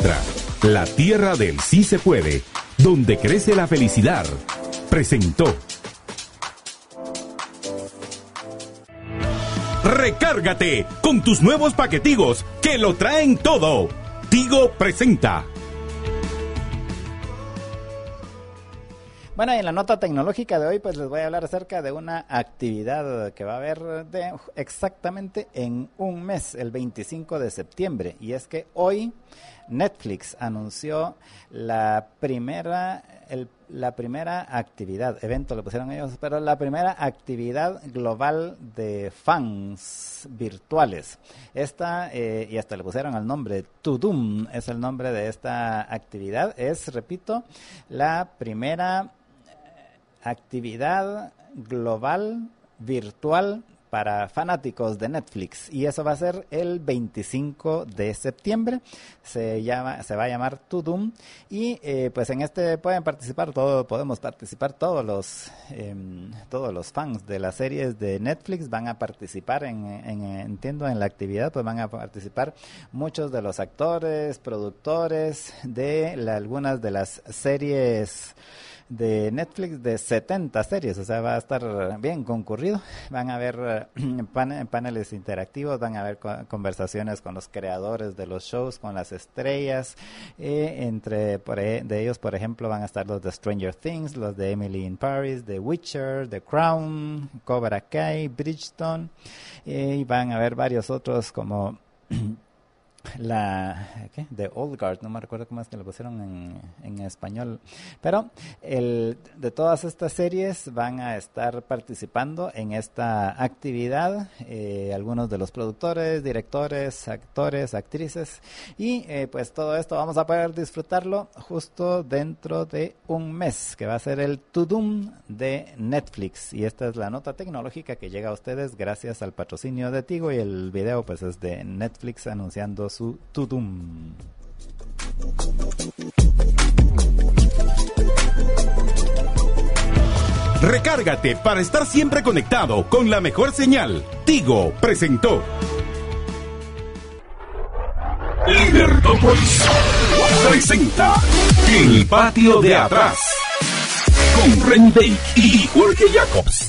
Adra, la tierra del sí se puede, donde crece la felicidad, presentó. Recárgate con tus nuevos paquetigos que lo traen todo. Tigo presenta. Bueno, y en la nota tecnológica de hoy, pues les voy a hablar acerca de una actividad que va a haber de exactamente en un mes, el veinticinco de septiembre. Y es que hoy Netflix anunció la primera, el, la primera actividad, evento le pusieron ellos, pero la primera actividad global de fans virtuales. Esta, eh, y hasta le pusieron el nombre, Tudum es el nombre de esta actividad. Es, repito, la primera actividad global virtual para fanáticos de Netflix, y eso va a ser el veinticinco de septiembre. Se llama, se va a llamar Tudum, y eh, pues en este pueden participar todo, podemos participar todos los eh, todos los fans de las series de Netflix van a participar en, en, entiendo en la actividad, pues van a participar muchos de los actores, productores de la, algunas de las series de Netflix, de setenta series, o sea, va a estar bien concurrido. Van a haber pan, paneles interactivos, van a haber co conversaciones con los creadores de los shows, con las estrellas, eh, entre por, de ellos, por ejemplo, van a estar los de Stranger Things, los de Emily in Paris, The Witcher, The Crown, Cobra Kai, Bridgestone, eh, y van a haber varios otros como la ¿qué? The Old Guard, no me recuerdo cómo es que lo pusieron en, en español, pero el, de todas estas series van a estar participando en esta actividad, eh, algunos de los productores, directores, actores, actrices, y eh, pues todo esto vamos a poder disfrutarlo justo dentro de un mes, que va a ser el Tudum de Netflix. Y esta es la nota tecnológica que llega a ustedes gracias al patrocinio de Tigo, y el video pues es de Netflix anunciando su Tudum. Recárgate para estar siempre conectado con la mejor señal. Tigo presentó. Libertópolis presenta El Patio de Atrás con Ren Day y Jorge Jacobs.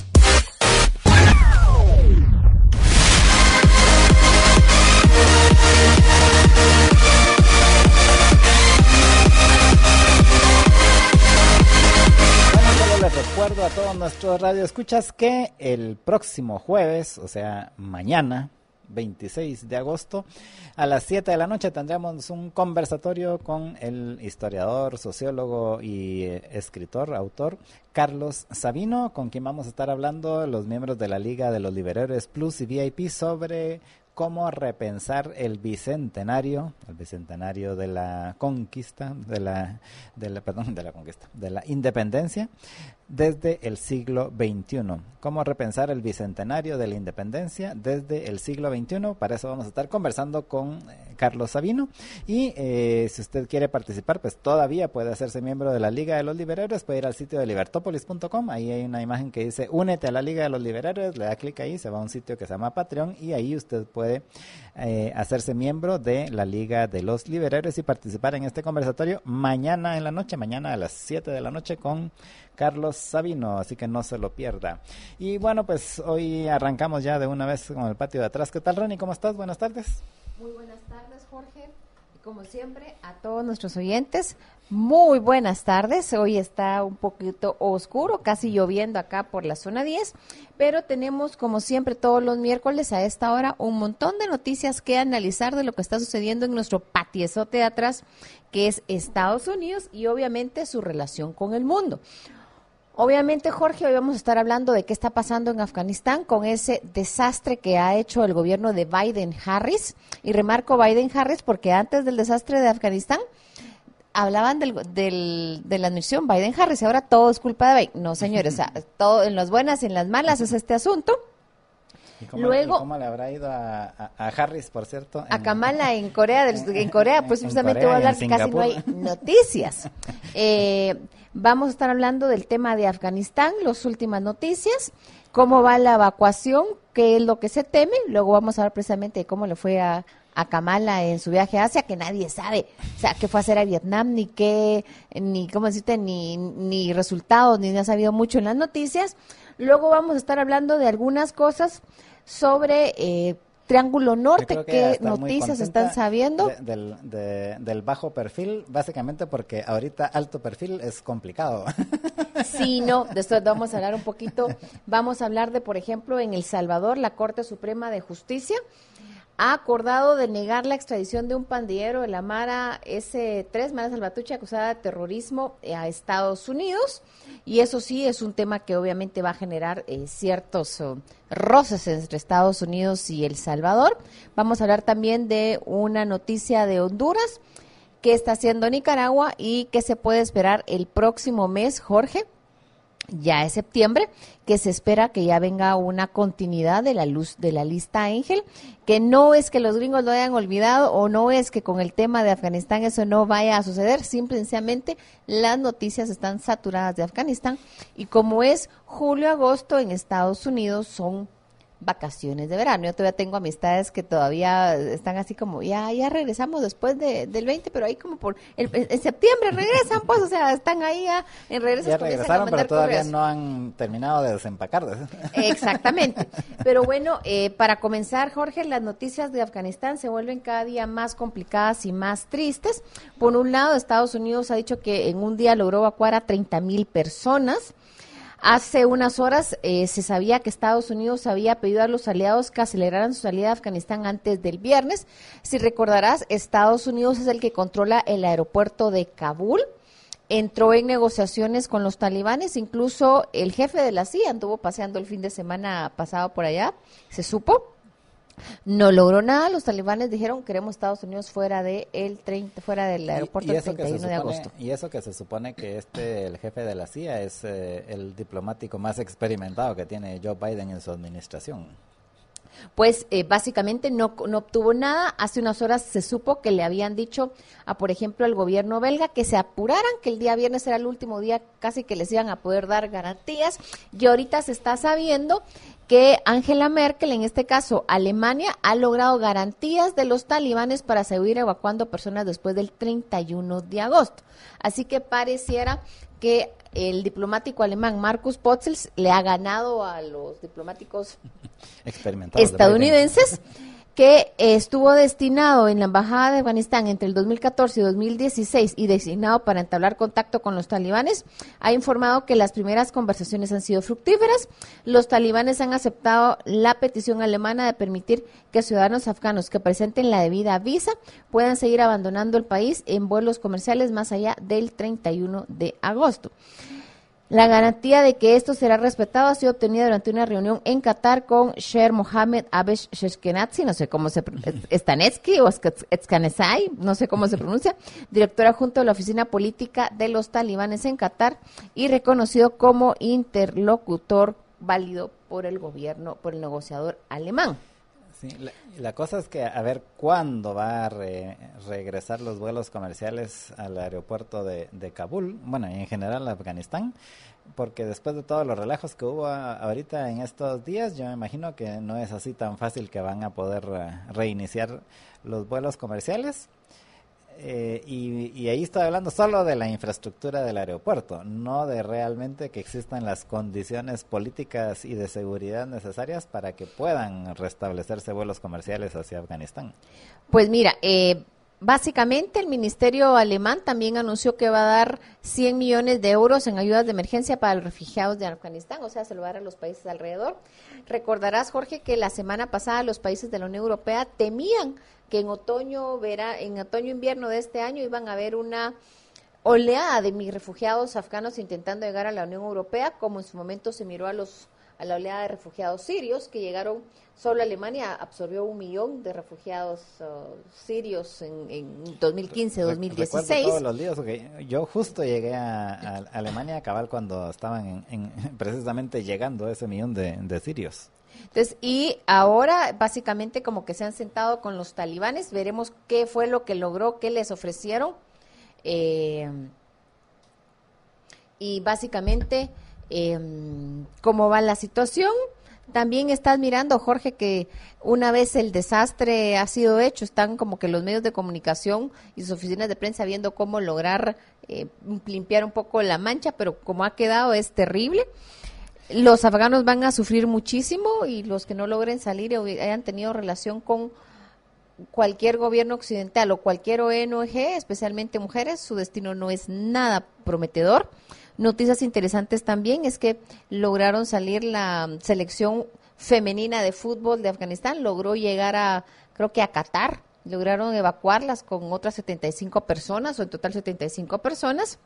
Recuerdo a todos nuestros radioescuchas que el próximo jueves, o sea, mañana, veintiséis de agosto, a las siete de la noche tendremos un conversatorio con el historiador, sociólogo y eh, escritor, autor, Carlos Sabino, con quien vamos a estar hablando los miembros de la Liga de los Liberadores Plus y V I P sobre cómo repensar el bicentenario, el bicentenario de la conquista, de la, de la, perdón, de la conquista, de la independencia desde el siglo veintiuno. Cómo repensar el bicentenario de la independencia desde el siglo veintiuno. Para eso vamos a estar conversando con eh, Carlos Sabino. Y eh, si usted quiere participar, pues todavía puede hacerse miembro de la Liga de los Liberadores. Puede ir al sitio de libertópolis punto com. Ahí hay una imagen que dice únete a la Liga de los Liberadores. Le da clic ahí, se va a un sitio que se llama Patreon, y ahí usted puede eh, hacerse miembro de la Liga de los Liberadores y participar en este conversatorio mañana en la noche, mañana a las siete de la noche con Carlos Sabino, así que no se lo pierda. Y bueno, pues hoy arrancamos ya de una vez con el patio de atrás. ¿Qué tal, Rani? ¿Cómo estás? Buenas tardes. Muy buenas tardes, Jorge. Y como siempre, a todos nuestros oyentes, muy buenas tardes. Hoy está un poquito oscuro, casi lloviendo acá por la zona diez, pero tenemos, como siempre, todos los miércoles a esta hora, un montón de noticias que analizar de lo que está sucediendo en nuestro patiezote de atrás, que es Estados Unidos y obviamente su relación con el mundo. Obviamente, Jorge, hoy vamos a estar hablando de qué está pasando en Afganistán con ese desastre que ha hecho el gobierno de Biden-Harris. Y remarco Biden-Harris porque antes del desastre de Afganistán hablaban del, del, de la administración Biden-Harris. Ahora todo es culpa de Biden. No, señores, o sea, todo en las buenas y en las malas es este asunto. ¿Y cómo, Luego, ¿y cómo le habrá ido a, a, a Harris, por cierto? En, a Kamala en Corea, del, en Corea, pues precisamente voy a hablar que casi no hay noticias. Eh, vamos a estar hablando del tema de Afganistán, las últimas noticias, cómo va la evacuación, qué es lo que se teme. Luego vamos a hablar precisamente de cómo le fue a, a Kamala en su viaje a Asia, que nadie sabe, o sea, qué fue a hacer a Vietnam, ni qué, ni, ¿cómo decirte? Ni, ni resultados, ni no ha sabido mucho en las noticias. Luego vamos a estar hablando de algunas cosas sobre eh, Triángulo Norte, qué noticias están sabiendo. De, del, de, del bajo perfil, básicamente porque ahorita alto perfil es complicado. Sí, no, de esto vamos a hablar un poquito. Vamos a hablar de, por ejemplo, en El Salvador, la Corte Suprema de Justicia ha acordado de negar la extradición de un pandillero de la Mara ese tres, Mara Salvatrucha, acusada de terrorismo a Estados Unidos, y eso sí es un tema que obviamente va a generar eh, ciertos uh, roces entre Estados Unidos y El Salvador. Vamos a hablar también de una noticia de Honduras, qué está haciendo Nicaragua y qué se puede esperar el próximo mes, Jorge. Ya es septiembre, que se espera que ya venga una continuidad de la luz de la lista Ángel, que no es que los gringos lo hayan olvidado o no es que con el tema de Afganistán eso no vaya a suceder, simplemente las noticias están saturadas de Afganistán y como es julio-agosto en Estados Unidos son vacaciones de verano. Yo todavía tengo amistades que todavía están así como, ya ya regresamos después de, del veinte, pero ahí como por, el, en septiembre regresan, pues, o sea, están ahí ya, en regreso. Ya regresaron, pero todavía correos. No han terminado de desempacar. Exactamente. Pero bueno, eh, para comenzar, Jorge, las noticias de Afganistán se vuelven cada día más complicadas y más tristes. Por un lado, Estados Unidos ha dicho que en un día logró evacuar a treinta mil personas. Hace unas horas eh, se sabía que Estados Unidos había pedido a los aliados que aceleraran su salida de Afganistán antes del viernes. Si recordarás, Estados Unidos es el que controla el aeropuerto de Kabul. Entró en negociaciones con los talibanes, incluso el jefe de la C I A anduvo paseando el fin de semana pasado por allá, se supo. No logró nada, los talibanes dijeron queremos Estados Unidos fuera de el treinta, fuera del aeropuerto el treinta y uno de agosto. Y eso que se supone que este, el jefe de la C I A es eh, el diplomático más experimentado que tiene Joe Biden en su administración. Pues eh, básicamente no, no obtuvo nada. Hace unas horas se supo que le habían dicho a, por ejemplo, al gobierno belga que se apuraran, que el día viernes era el último día casi que les iban a poder dar garantías. Y ahorita se está sabiendo que Angela Merkel, en este caso Alemania, ha logrado garantías de los talibanes para seguir evacuando personas después del treinta y uno de agosto. Así que pareciera que el diplomático alemán Markus Potzels le ha ganado a los diplomáticos estadounidenses, que estuvo destinado en la embajada de Afganistán entre el dos mil catorce y dos mil dieciséis y designado para entablar contacto con los talibanes, ha informado que las primeras conversaciones han sido fructíferas. Los talibanes han aceptado la petición alemana de permitir que ciudadanos afganos que presenten la debida visa puedan seguir abandonando el país en vuelos comerciales más allá del treinta y uno de agosto. La garantía de que esto será respetado ha sido obtenida durante una reunión en Qatar con Sher Mohammed Abesh Sheshkenazi, no sé cómo se pronuncia, Stanetsky o Etskanezai, no sé cómo se pronuncia, directora junto de la oficina política de los talibanes en Qatar y reconocido como interlocutor válido por el gobierno, por el negociador alemán. Sí, la, la cosa es que a ver cuándo va a re, regresar los vuelos comerciales al aeropuerto de, de Kabul, bueno, y en general a Afganistán, porque después de todos los relajos que hubo a, ahorita en estos días, yo me imagino que no es así tan fácil que van a poder uh, reiniciar los vuelos comerciales. Eh, y, y ahí estoy hablando solo de la infraestructura del aeropuerto, no de realmente que existan las condiciones políticas y de seguridad necesarias para que puedan restablecerse vuelos comerciales hacia Afganistán. Pues mira, eh, básicamente el ministerio alemán también anunció que va a dar cien millones de euros en ayudas de emergencia para los refugiados de Afganistán, o sea, se lo va a dar a los países alrededor. Recordarás, Jorge, que la semana pasada los países de la Unión Europea temían que en otoño, verá, en otoño-invierno de este año iban a haber una oleada de mis refugiados afganos intentando llegar a la Unión Europea, como en su momento se miró a los a la oleada de refugiados sirios que llegaron. Solo Alemania absorbió un millón de refugiados uh, sirios en, en dos mil quince, dos mil dieciséis. Recuerdo todos los días, porque yo justo llegué a, a Alemania a cabal cuando estaban en, en, precisamente llegando ese millón de, de sirios. Entonces, y ahora básicamente como que se han sentado con los talibanes, veremos qué fue lo que logró, qué les ofrecieron, eh, y básicamente eh, cómo va la situación. También estás mirando, Jorge, que una vez el desastre ha sido hecho, están como que los medios de comunicación y sus oficinas de prensa viendo cómo lograr eh, limpiar un poco la mancha, pero como ha quedado es terrible. Los afganos van a sufrir muchísimo y los que no logren salir o hayan tenido relación con cualquier gobierno occidental o cualquier O N G, especialmente mujeres, su destino no es nada prometedor. Noticias interesantes también es que lograron salir la selección femenina de fútbol de Afganistán, logró llegar a, creo que a Qatar, lograron evacuarlas con otras setenta y cinco personas, o en total setenta y cinco personas.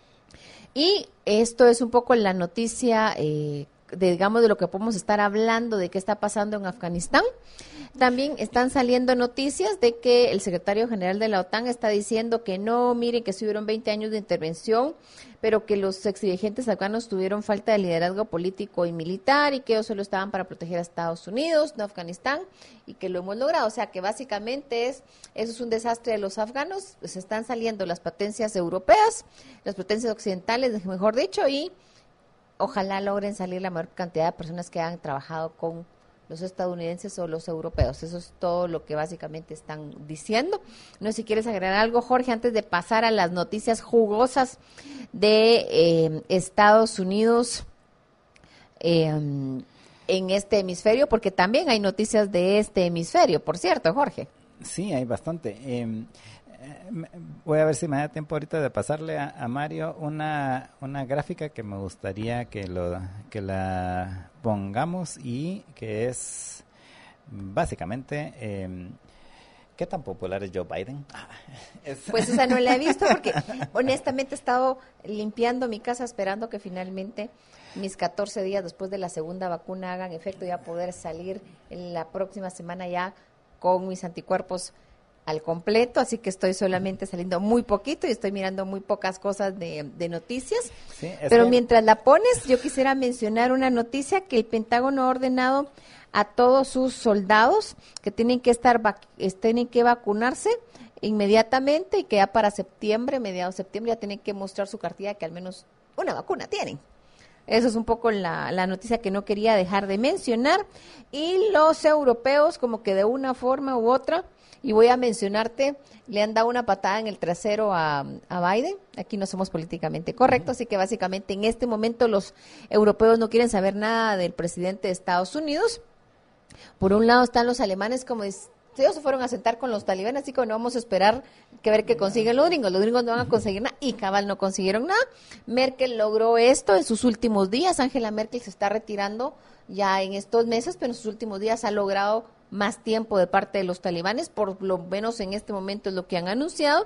Y esto es un poco la noticia, eh, de, digamos, de lo que podemos estar hablando, de qué está pasando en Afganistán. También están saliendo noticias de que el secretario general de la OTAN está diciendo que no, miren que estuvieron veinte años de intervención, pero que los exdirigentes afganos tuvieron falta de liderazgo político y militar y que ellos solo estaban para proteger a Estados Unidos, no a Afganistán, y que lo hemos logrado. O sea que básicamente es eso es un desastre de los afganos, pues están saliendo las potencias europeas, las potencias occidentales, mejor dicho, y ojalá logren salir la mayor cantidad de personas que han trabajado con los estadounidenses o los europeos. Eso es todo lo que básicamente están diciendo. No sé si quieres agregar algo, Jorge, antes de pasar a las noticias jugosas de eh, Estados Unidos eh, en este hemisferio, porque también hay noticias de este hemisferio, por cierto, Jorge. Sí, hay bastante. Eh, voy a ver si me da tiempo ahorita de pasarle a, a Mario una una gráfica que me gustaría que lo que la pongamos y que es básicamente eh, ¿qué tan popular es Joe Biden? es... Pues esa no la he visto porque honestamente he estado limpiando mi casa esperando que finalmente mis catorce días después de la segunda vacuna hagan efecto y ya poder salir en la próxima semana ya con mis anticuerpos al completo, así que estoy solamente saliendo muy poquito y estoy mirando muy pocas cosas de, de noticias. Sí, pero que... mientras la pones, yo quisiera mencionar una noticia que el Pentágono ha ordenado a todos sus soldados que tienen que estar vac- tienen que vacunarse inmediatamente y que ya para septiembre, mediados de septiembre, ya tienen que mostrar su cartilla que al menos una vacuna tienen. Eso es un poco la, la noticia que no quería dejar de mencionar. Y los europeos, como que de una forma u otra, y voy a mencionarte, le han dado una patada en el trasero a, a Biden. Aquí no somos políticamente correctos, así que básicamente en este momento los europeos no quieren saber nada del presidente de Estados Unidos. Por un lado están los alemanes como es, ellos se fueron a sentar con los talibanes, así que no vamos a esperar que ver qué consiguen los gringos. Los gringos no van a conseguir nada y cabal no consiguieron nada. Merkel logró esto en sus últimos días. Angela Merkel se está retirando ya en estos meses, pero en sus últimos días ha logrado más tiempo de parte de los talibanes, por lo menos en este momento es lo que han anunciado.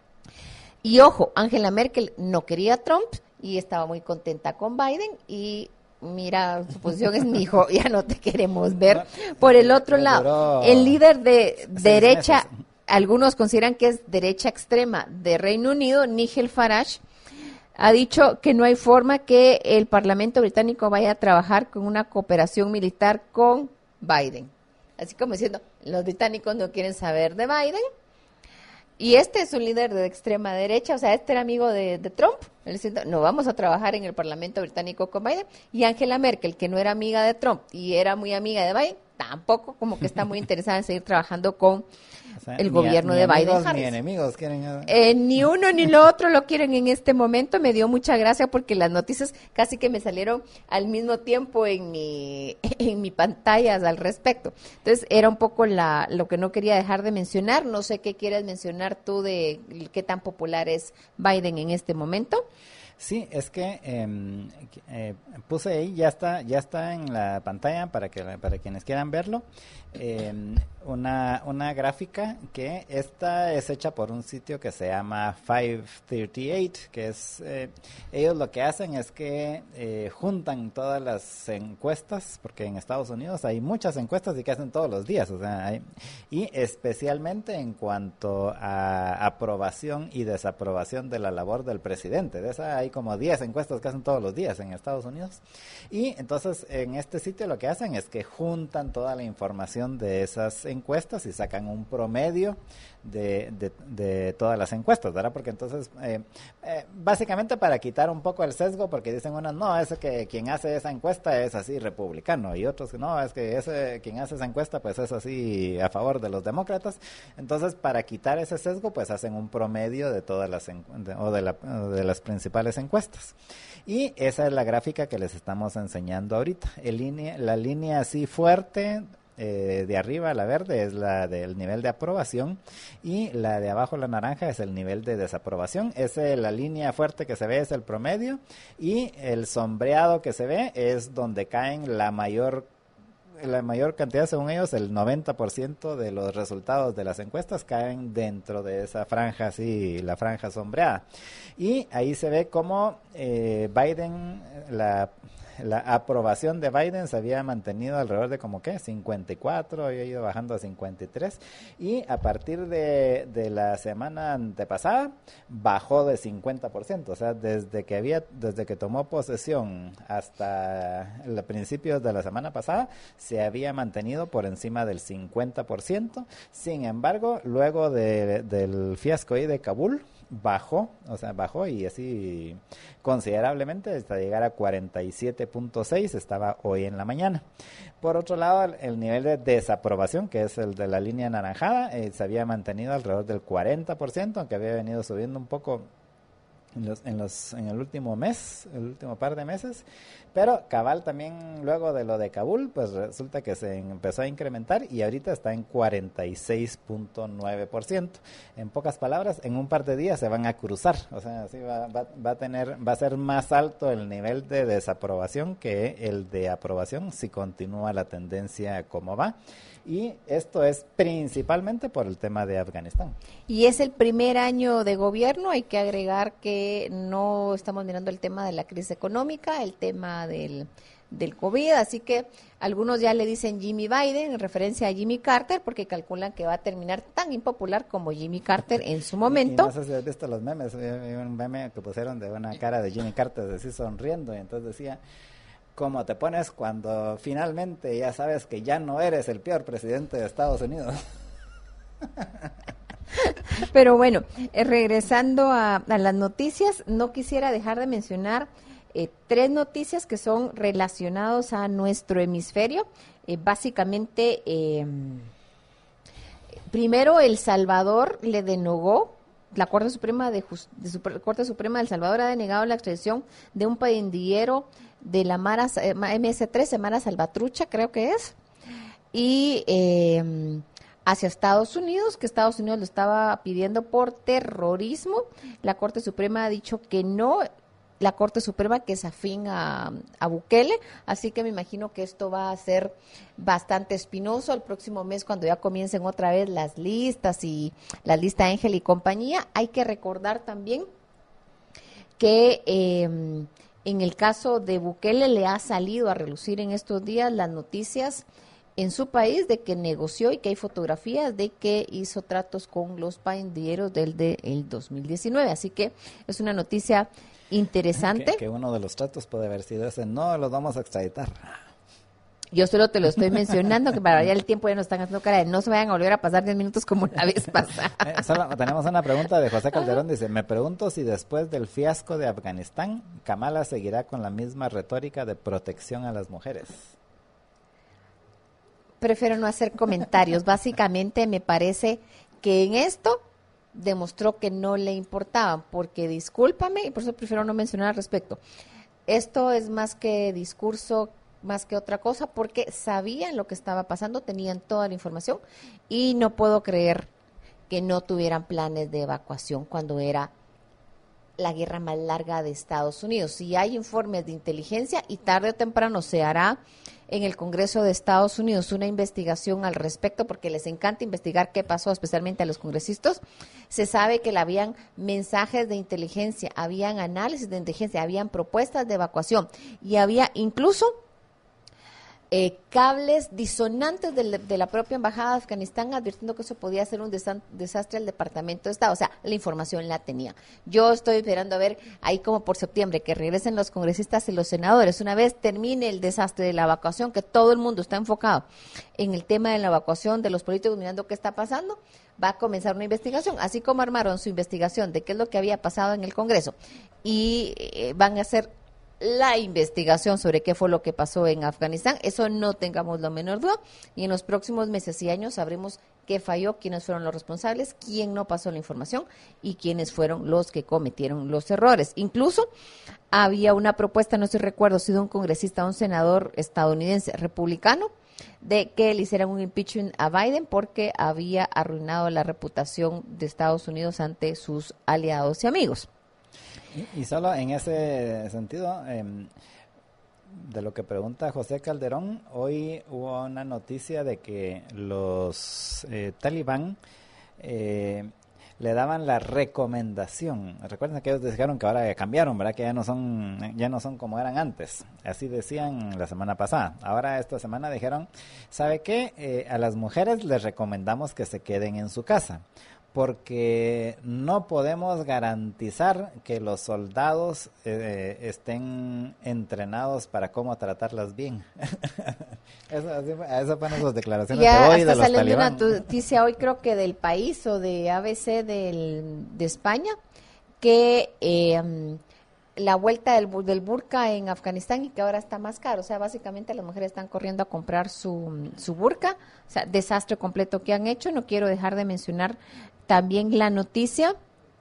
Y ojo, Angela Merkel no quería a Trump y estaba muy contenta con Biden y mira, su posición es, mi hijo, ya no te queremos ver. Por el otro lado, el líder de derecha, algunos consideran que es derecha extrema de Reino Unido, Nigel Farage, ha dicho que no hay forma que el Parlamento británico vaya a trabajar con una cooperación militar con Biden. Así como diciendo, los británicos no quieren saber de Biden. Y este es un líder de extrema derecha, o sea, este era amigo de, de Trump. Él diciendo, no vamos a trabajar en el Parlamento británico con Biden. Y Angela Merkel, que no era amiga de Trump y era muy amiga de Biden, tampoco como que está muy interesada en seguir trabajando con o sea, el ni gobierno a, ni de Biden. Amigos, ni enemigos quieren. Eh, ni uno ni lo otro lo quieren en este momento. Me dio mucha gracia porque las noticias casi que me salieron al mismo tiempo en mi en mi pantalla al respecto. Entonces era un poco la lo que no quería dejar de mencionar. No sé qué quieres mencionar tú de qué tan popular es Biden en este momento. Sí, es que eh, eh, puse ahí, ya está, ya está en la pantalla para que para quienes quieran verlo, eh, una una gráfica que esta es hecha por un sitio que se llama quinientos treinta y ocho, que es eh, ellos lo que hacen es que eh, juntan todas las encuestas, porque en Estados Unidos hay muchas encuestas y que hacen todos los días, o sea, hay, y especialmente en cuanto a aprobación y desaprobación de la labor del presidente. De esa hay como diez encuestas que hacen todos los días en Estados Unidos, y entonces en este sitio lo que hacen es que juntan toda la información de esas encuestas y sacan un promedio de, de, de todas las encuestas, ¿verdad? Porque entonces, eh, eh, básicamente para quitar un poco el sesgo, porque dicen unos, no, es que quien hace esa encuesta es así republicano, y otros, no, es que ese quien hace esa encuesta pues es así a favor de los demócratas. Entonces, para quitar ese sesgo, pues hacen un promedio de todas las de, o de, la, de las principales encuestas. Y esa es la gráfica que les estamos enseñando ahorita. El línea, la línea así fuerte eh, de arriba, la verde, es la del nivel de aprobación, y la de abajo, la naranja, es el nivel de desaprobación. Esa, la línea fuerte que se ve es el promedio, y el sombreado que se ve es donde caen la mayor la mayor cantidad, según ellos, el noventa por ciento de los resultados de las encuestas caen dentro de esa franja, así, la franja sombreada. Y ahí se ve cómo eh, Biden, la, la aprobación de Biden se había mantenido alrededor de como que cincuenta y cuatro, había ido bajando a cincuenta y tres, y a partir de, de la semana antepasada bajó de cincuenta por ciento, o sea, desde que había, desde que tomó posesión hasta los principios de la semana pasada, se había mantenido por encima del cincuenta por ciento. Sin embargo, luego de, del fiasco ahí de Kabul, bajó, o sea, bajó y así considerablemente hasta llegar a cuarenta y siete punto seis, estaba hoy en la mañana. Por otro lado, el nivel de desaprobación, que es el de la línea anaranjada, eh, se había mantenido alrededor del cuarenta por ciento, aunque había venido subiendo un poco en los, en los en el último mes, el último par de meses, pero cabal también luego de lo de Kabul, pues resulta que se empezó a incrementar y ahorita está en cuarenta y seis punto nueve por ciento. En pocas palabras, en un par de días se van a cruzar, o sea, así va, va, va a tener, va a ser más alto el nivel de desaprobación que el de aprobación si continúa la tendencia como va. Y esto es principalmente por el tema de Afganistán. Y es el primer año de gobierno, hay que agregar que no estamos mirando el tema de la crisis económica, el tema del, del COVID, así que algunos ya le dicen Jimmy Biden en referencia a Jimmy Carter, porque calculan que va a terminar tan impopular como Jimmy Carter en su momento. Y no sé si has visto los memes, hay un meme que pusieron de una cara de Jimmy Carter así sonriendo, y entonces decía: ¿cómo te pones cuando finalmente ya sabes que ya no eres el peor presidente de Estados Unidos? Pero bueno, eh, regresando a, a las noticias, no quisiera dejar de mencionar eh, tres noticias que son relacionadas a nuestro hemisferio. Eh, básicamente, eh, primero, El Salvador le denegó, la Corte Suprema de, Just, de Super, Corte Suprema de El Salvador ha denegado la extradición de un pandillero de la Mara eme ese tres, Mara Salvatrucha, creo que es, y eh, hacia Estados Unidos, que Estados Unidos lo estaba pidiendo por terrorismo. La Corte Suprema ha dicho que no, la Corte Suprema que es afín a, a Bukele, así que me imagino que esto va a ser bastante espinoso el próximo mes cuando ya comiencen otra vez las listas y la lista Ángel y compañía. Hay que recordar también que eh, en el caso de Bukele le ha salido a relucir en estos días las noticias en su país de que negoció y que hay fotografías de que hizo tratos con los pandilleros del de el dos mil diecinueve. Así que es una noticia interesante. Que, que uno de los tratos puede haber sido ese: no los vamos a extraditar. Yo solo te lo estoy mencionando, que para ya el tiempo ya nos están haciendo cara de no se vayan a volver a pasar diez minutos como la vez pasada. Eh, solo tenemos una pregunta de José Calderón, dice: me pregunto si después del fiasco de Afganistán, Kamala seguirá con la misma retórica de protección a las mujeres. Prefiero no hacer comentarios. Básicamente me parece que en esto demostró que no le importaban, porque discúlpame, y por eso prefiero no mencionar al respecto. Esto es más que discurso, más que otra cosa, porque sabían lo que estaba pasando, tenían toda la información, y no puedo creer que no tuvieran planes de evacuación cuando era la guerra más larga de Estados Unidos. Si hay informes de inteligencia, y tarde o temprano se hará en el Congreso de Estados Unidos una investigación al respecto, porque les encanta investigar qué pasó, especialmente a los congresistas. Se sabe que habían mensajes de inteligencia, habían análisis de inteligencia, habían propuestas de evacuación, y había incluso eh, cables disonantes de la, de la propia embajada de Afganistán advirtiendo que eso podía ser un desa- desastre al Departamento de Estado. O sea, la información la tenía. Yo estoy esperando a ver ahí como por septiembre que regresen los congresistas y los senadores. Una vez termine el desastre de la evacuación, que todo el mundo está enfocado en el tema de la evacuación de los políticos mirando qué está pasando, va a comenzar una investigación, así como armaron su investigación de qué es lo que había pasado en el Congreso y eh, van a hacer la investigación sobre qué fue lo que pasó en Afganistán. Eso no tengamos la menor duda, y en los próximos meses y años sabremos qué falló, quiénes fueron los responsables, quién no pasó la información y quiénes fueron los que cometieron los errores. Incluso había una propuesta, no sé si recuerdo si de un congresista o un senador estadounidense republicano, de que le hicieran un impeachment a Biden porque había arruinado la reputación de Estados Unidos ante sus aliados y amigos. Y, y solo en ese sentido, eh, de lo que pregunta José Calderón, hoy hubo una noticia de que los eh, talibán eh, le daban la recomendación. Recuerden que ellos dijeron que ahora cambiaron, ¿verdad? Que ya no son ya no son como eran antes. Así decían la semana pasada. Ahora esta semana dijeron, ¿sabe qué? Eh, a las mujeres les recomendamos que se queden en su casa, porque no podemos garantizar que los soldados eh, estén entrenados para cómo tratarlas bien. eso, así, esas fueron sus declaraciones ya de hoy hasta de los salió talibán. una noticia hoy, creo que del País o de A B C del, de España, que eh, la vuelta del, del burka en Afganistán y que ahora está más caro. O sea, básicamente las mujeres están corriendo a comprar su, su burka. O sea, desastre completo que han hecho. No quiero dejar de mencionar también la noticia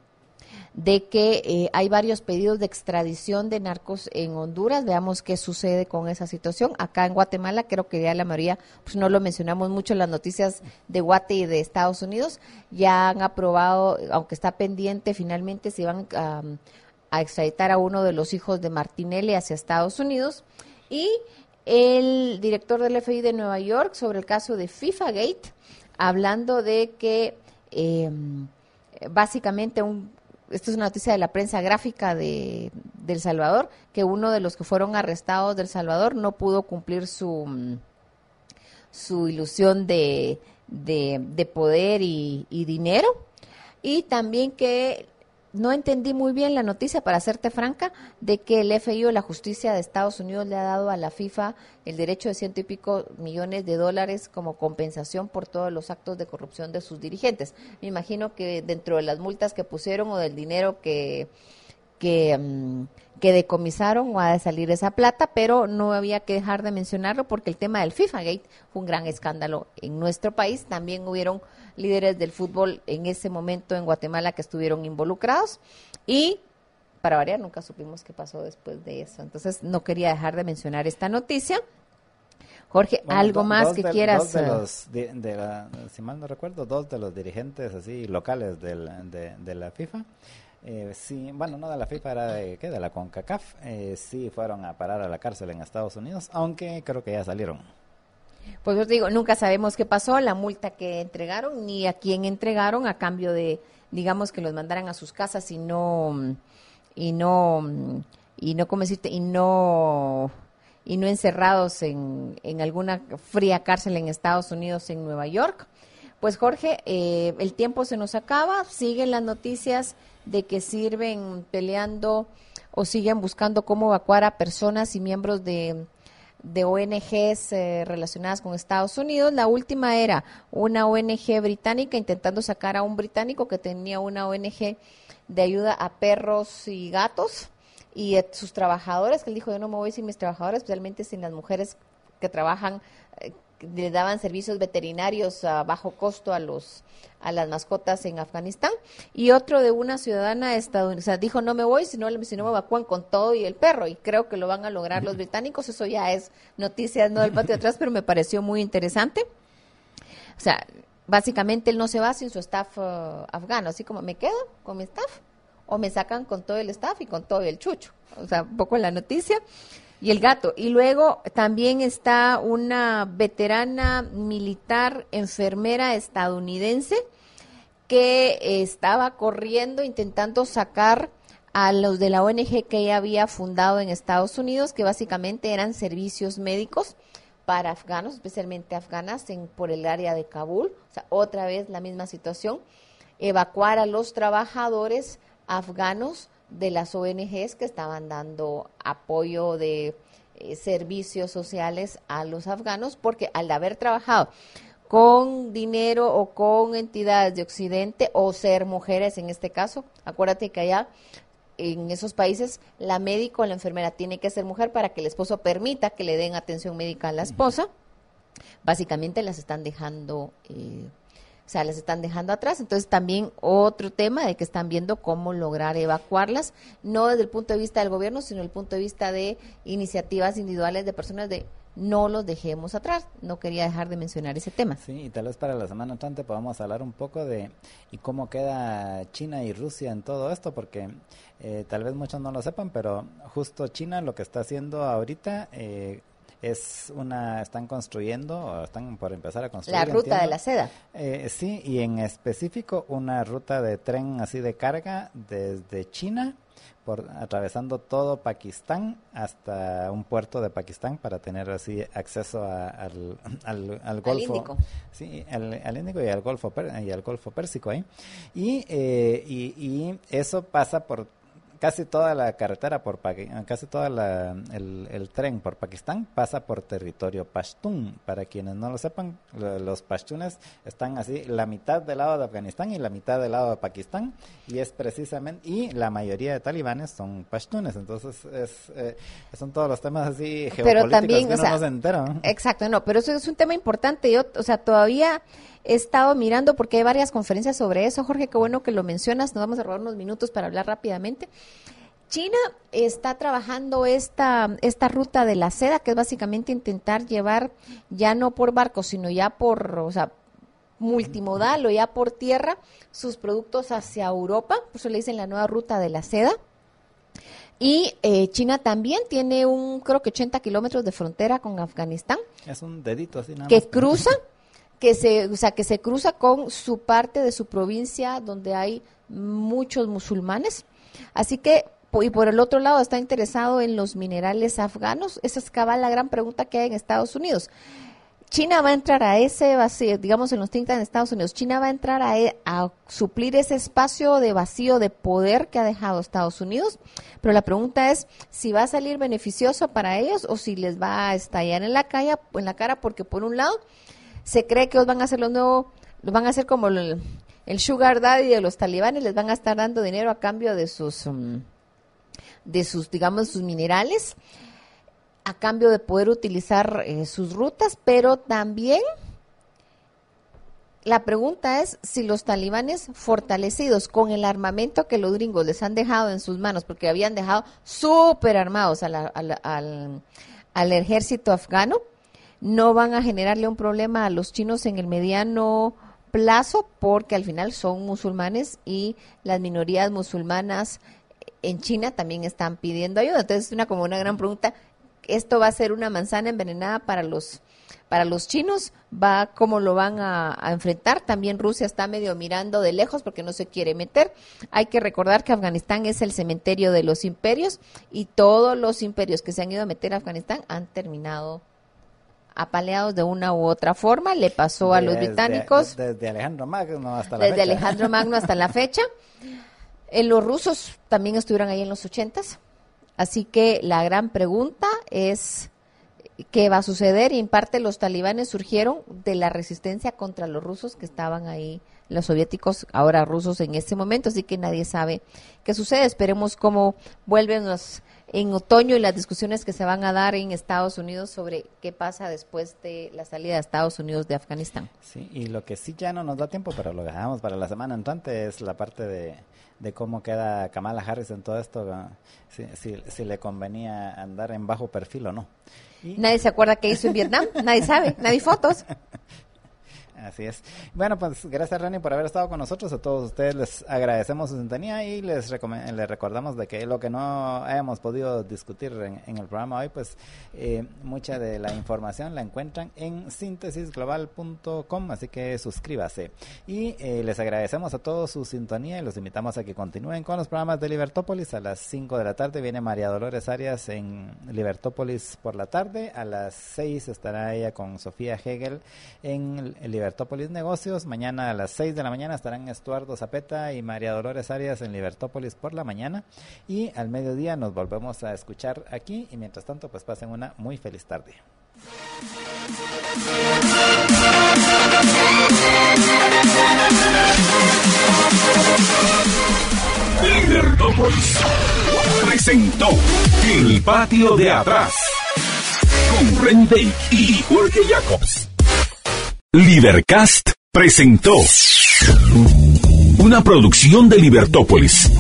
de que eh, hay varios pedidos de extradición de narcos en Honduras. Veamos qué sucede con esa situación. Acá en Guatemala, creo que ya la mayoría, pues no lo mencionamos mucho en las noticias de Guate y de Estados Unidos, ya han aprobado, aunque está pendiente finalmente si van a, a extraditar a uno de los hijos de Martinelli hacia Estados Unidos. Y el director del F B I de Nueva York sobre el caso de FIFA Gate, hablando de que eh, básicamente un esto es una noticia de la prensa gráfica de, de El Salvador, que uno de los que fueron arrestados de El Salvador no pudo cumplir su, su ilusión de, de, de poder y, y dinero. Y también que no entendí muy bien la noticia, para serte franca, de que el F B I o la justicia de Estados Unidos le ha dado a la FIFA el derecho de ciento y pico millones de dólares como compensación por todos los actos de corrupción de sus dirigentes. Me imagino que dentro de las multas que pusieron o del dinero que que, um, que decomisaron o ha de salir esa plata, pero no había que dejar de mencionarlo porque el tema del FIFA Gate fue un gran escándalo en nuestro país. También hubieron líderes del fútbol en ese momento en Guatemala que estuvieron involucrados y para variar nunca supimos qué pasó después de eso. Entonces no quería dejar de mencionar esta noticia. Jorge, Bueno, ¿algo do, más que de, quieras? Dos de los, de, de la, si mal no recuerdo, dos de los dirigentes así locales del, de, de la FIFA, eh, sí, bueno, no de la FIFA, era de, ¿qué? de la CONCACAF, eh, sí fueron a parar a la cárcel en Estados Unidos, aunque creo que ya salieron. Pues yo te digo, nunca sabemos qué pasó, la multa que entregaron, ni a quién entregaron a cambio de, digamos, que los mandaran a sus casas y no, y no, y no, ¿cómo decirte? Y no... y no encerrados en, en alguna fría cárcel en Estados Unidos, en Nueva York. Pues Jorge, eh, el tiempo se nos acaba, siguen las noticias de que sirven peleando o siguen buscando cómo evacuar a personas y miembros de, de O N Ges eh, relacionadas con Estados Unidos. La última era una O N Ge británica intentando sacar a un británico que tenía una O N Ge de ayuda a perros y gatos, y a sus trabajadores, que él dijo, yo no me voy sin mis trabajadores, especialmente sin las mujeres que trabajan, eh, que le daban servicios veterinarios a bajo costo a los a las mascotas en Afganistán. Y otro de una ciudadana estadounidense, o sea, dijo, no me voy, si no, si no me evacúan con todo y el perro, y creo que lo van a lograr los británicos. Eso ya es noticias, no del patio de atrás, pero me pareció muy interesante. O sea, básicamente él no se va sin su staff uh, afgano, así como me quedo con mi staff, o me sacan con todo el staff y con todo el chucho. O sea, un poco la noticia. Y el gato. Y luego también está una veterana militar enfermera estadounidense que estaba corriendo intentando sacar a los de la O N Ge que ella había fundado en Estados Unidos, que básicamente eran servicios médicos para afganos, especialmente afganas en, por el área de Kabul. O sea, otra vez la misma situación, evacuar a los trabajadores afganos de las O N Ges que estaban dando apoyo de eh, servicios sociales a los afganos, porque al haber trabajado con dinero o con entidades de Occidente o ser mujeres en este caso, acuérdate que allá en esos países la médico o la enfermera tiene que ser mujer para que el esposo permita que le den atención médica a la esposa. Básicamente las están dejando, eh, o sea, las están dejando atrás. Entonces también otro tema de que están viendo cómo lograr evacuarlas, no desde el punto de vista del gobierno, sino desde el punto de vista de iniciativas individuales de personas de no los dejemos atrás. No quería dejar de mencionar ese tema. Sí, y tal vez para la semana entrante podamos hablar un poco de y cómo queda China y Rusia en todo esto, porque eh, tal vez muchos no lo sepan, pero justo China lo que está haciendo ahorita eh, es una, están construyendo, o están por empezar a construir. La ruta entiendo, de la seda. Eh, sí, y en específico una ruta de tren así de carga desde China, por atravesando todo Pakistán hasta un puerto de Pakistán para tener así acceso a, al, al, al Golfo. Al Índico. Sí, al, al Índico y al Golfo y al Golfo Pérsico ahí. Y, eh, y, y eso pasa por casi toda la carretera, por casi toda la, el, el tren por Pakistán pasa por territorio pashtun. Para quienes no lo sepan, los pashtunes están así, la mitad del lado de Afganistán y la mitad del lado de Pakistán, y es precisamente, y la mayoría de talibanes son pashtunes, entonces es, eh, son todos los temas así geopolíticos pero también, que o uno sea, no se entera, ¿no? Exacto, no, pero eso es un tema importante. Yo, o sea, todavía he estado mirando porque hay varias conferencias sobre eso. Jorge, qué bueno que lo mencionas. Nos vamos a robar unos minutos para hablar rápidamente. China está trabajando esta esta ruta de la seda, que es básicamente intentar llevar ya no por barco, sino ya por, o sea, multimodal o ya por tierra sus productos hacia Europa. Por eso le dicen la nueva ruta de la seda. Y eh, China también tiene un, creo que ochenta kilómetros de frontera con Afganistán. Es un dedito así nada que más. cruza, que se, o sea, que se cruza con su parte de su provincia donde hay muchos musulmanes. Así que, y por el otro lado está interesado en los minerales afganos. Esa es cabal la gran pregunta que hay en Estados Unidos. China va a entrar a ese vacío, digamos en los think tanks en Estados Unidos, China va a entrar a, a suplir ese espacio de vacío de poder que ha dejado Estados Unidos, pero la pregunta es si va a salir beneficioso para ellos o si les va a estallar en la calle, en la cara, porque por un lado se cree que ellos van a hacer los nuevos, los van a hacer como el, el sugar daddy de los talibanes, les van a estar dando dinero a cambio de sus, um, de sus, digamos, sus minerales, a cambio de poder utilizar eh, sus rutas, pero también la pregunta es si los talibanes fortalecidos con el armamento que los gringos les han dejado en sus manos, porque habían dejado súper armados a la, a la, al, al ejército afgano, no van a generarle un problema a los chinos en el mediano plazo, porque al final son musulmanes y las minorías musulmanas en China también están pidiendo ayuda. Entonces es una como una gran pregunta. Esto va a ser una manzana envenenada para los para los chinos, va cómo lo van a, a enfrentar. También Rusia está medio mirando de lejos porque no se quiere meter. Hay que recordar que Afganistán es el cementerio de los imperios y todos los imperios que se han ido a meter a Afganistán han terminado apaleados de una u otra forma. Le pasó a los Desde- británicos Desde, desde Alejandro Magno hasta la desde fecha. Alejandro Magno hasta la fecha. Eh, los rusos también estuvieron ahí en los ochentas. Así que la gran pregunta es qué va a suceder, y en parte los talibanes surgieron de la resistencia contra los rusos que estaban ahí, los soviéticos, ahora rusos en este momento, así que nadie sabe qué sucede. Esperemos cómo vuelven los, en otoño y las discusiones que se van a dar en Estados Unidos sobre qué pasa después de la salida de Estados Unidos de Afganistán. Sí, y lo que sí ya no nos da tiempo, pero lo dejamos para la semana entrante, es la parte de, de cómo queda Kamala Harris en todo esto, ¿no? si, si, si le convenía andar en bajo perfil o no. Y, Nadie se acuerda qué hizo en Vietnam, nadie sabe, nadie fotos. Así es. Bueno, pues gracias, Rani, por haber estado con nosotros. A todos ustedes les agradecemos su sintonía y les, recom- les recordamos de que lo que no hayamos podido discutir en, en el programa hoy, pues eh, mucha de la información la encuentran en síntesis global punto com, así que suscríbase. Y eh, les agradecemos a todos su sintonía y los invitamos a que continúen con los programas de Libertópolis. A las cinco de la tarde viene María Dolores Arias en Libertópolis por la tarde. A las seis estará ella con Sofía Hegel en Libertópolis Negocios. Mañana a las seis de la mañana estarán Estuardo Zapeta y María Dolores Arias en Libertópolis por la mañana. Y al mediodía nos volvemos a escuchar aquí. Y mientras tanto, pues pasen una muy feliz tarde. Libertópolis presentó El Patio de Atrás con Renday y Jorge Jacobs. Libercast presentó una producción de Libertópolis.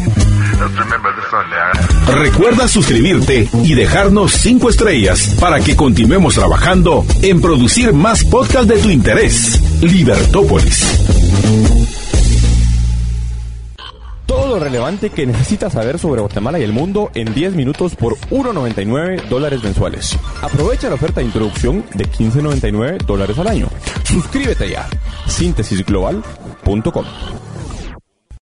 Recuerda suscribirte y dejarnos cinco estrellas para que continuemos trabajando en producir más podcasts de tu interés. Libertópolis. Todo lo relevante que necesitas saber sobre Guatemala y el mundo en diez minutos por uno noventa y nueve dólares mensuales. Aprovecha la oferta de introducción de quince noventa y nueve dólares al año. Suscríbete ya. síntesis global punto com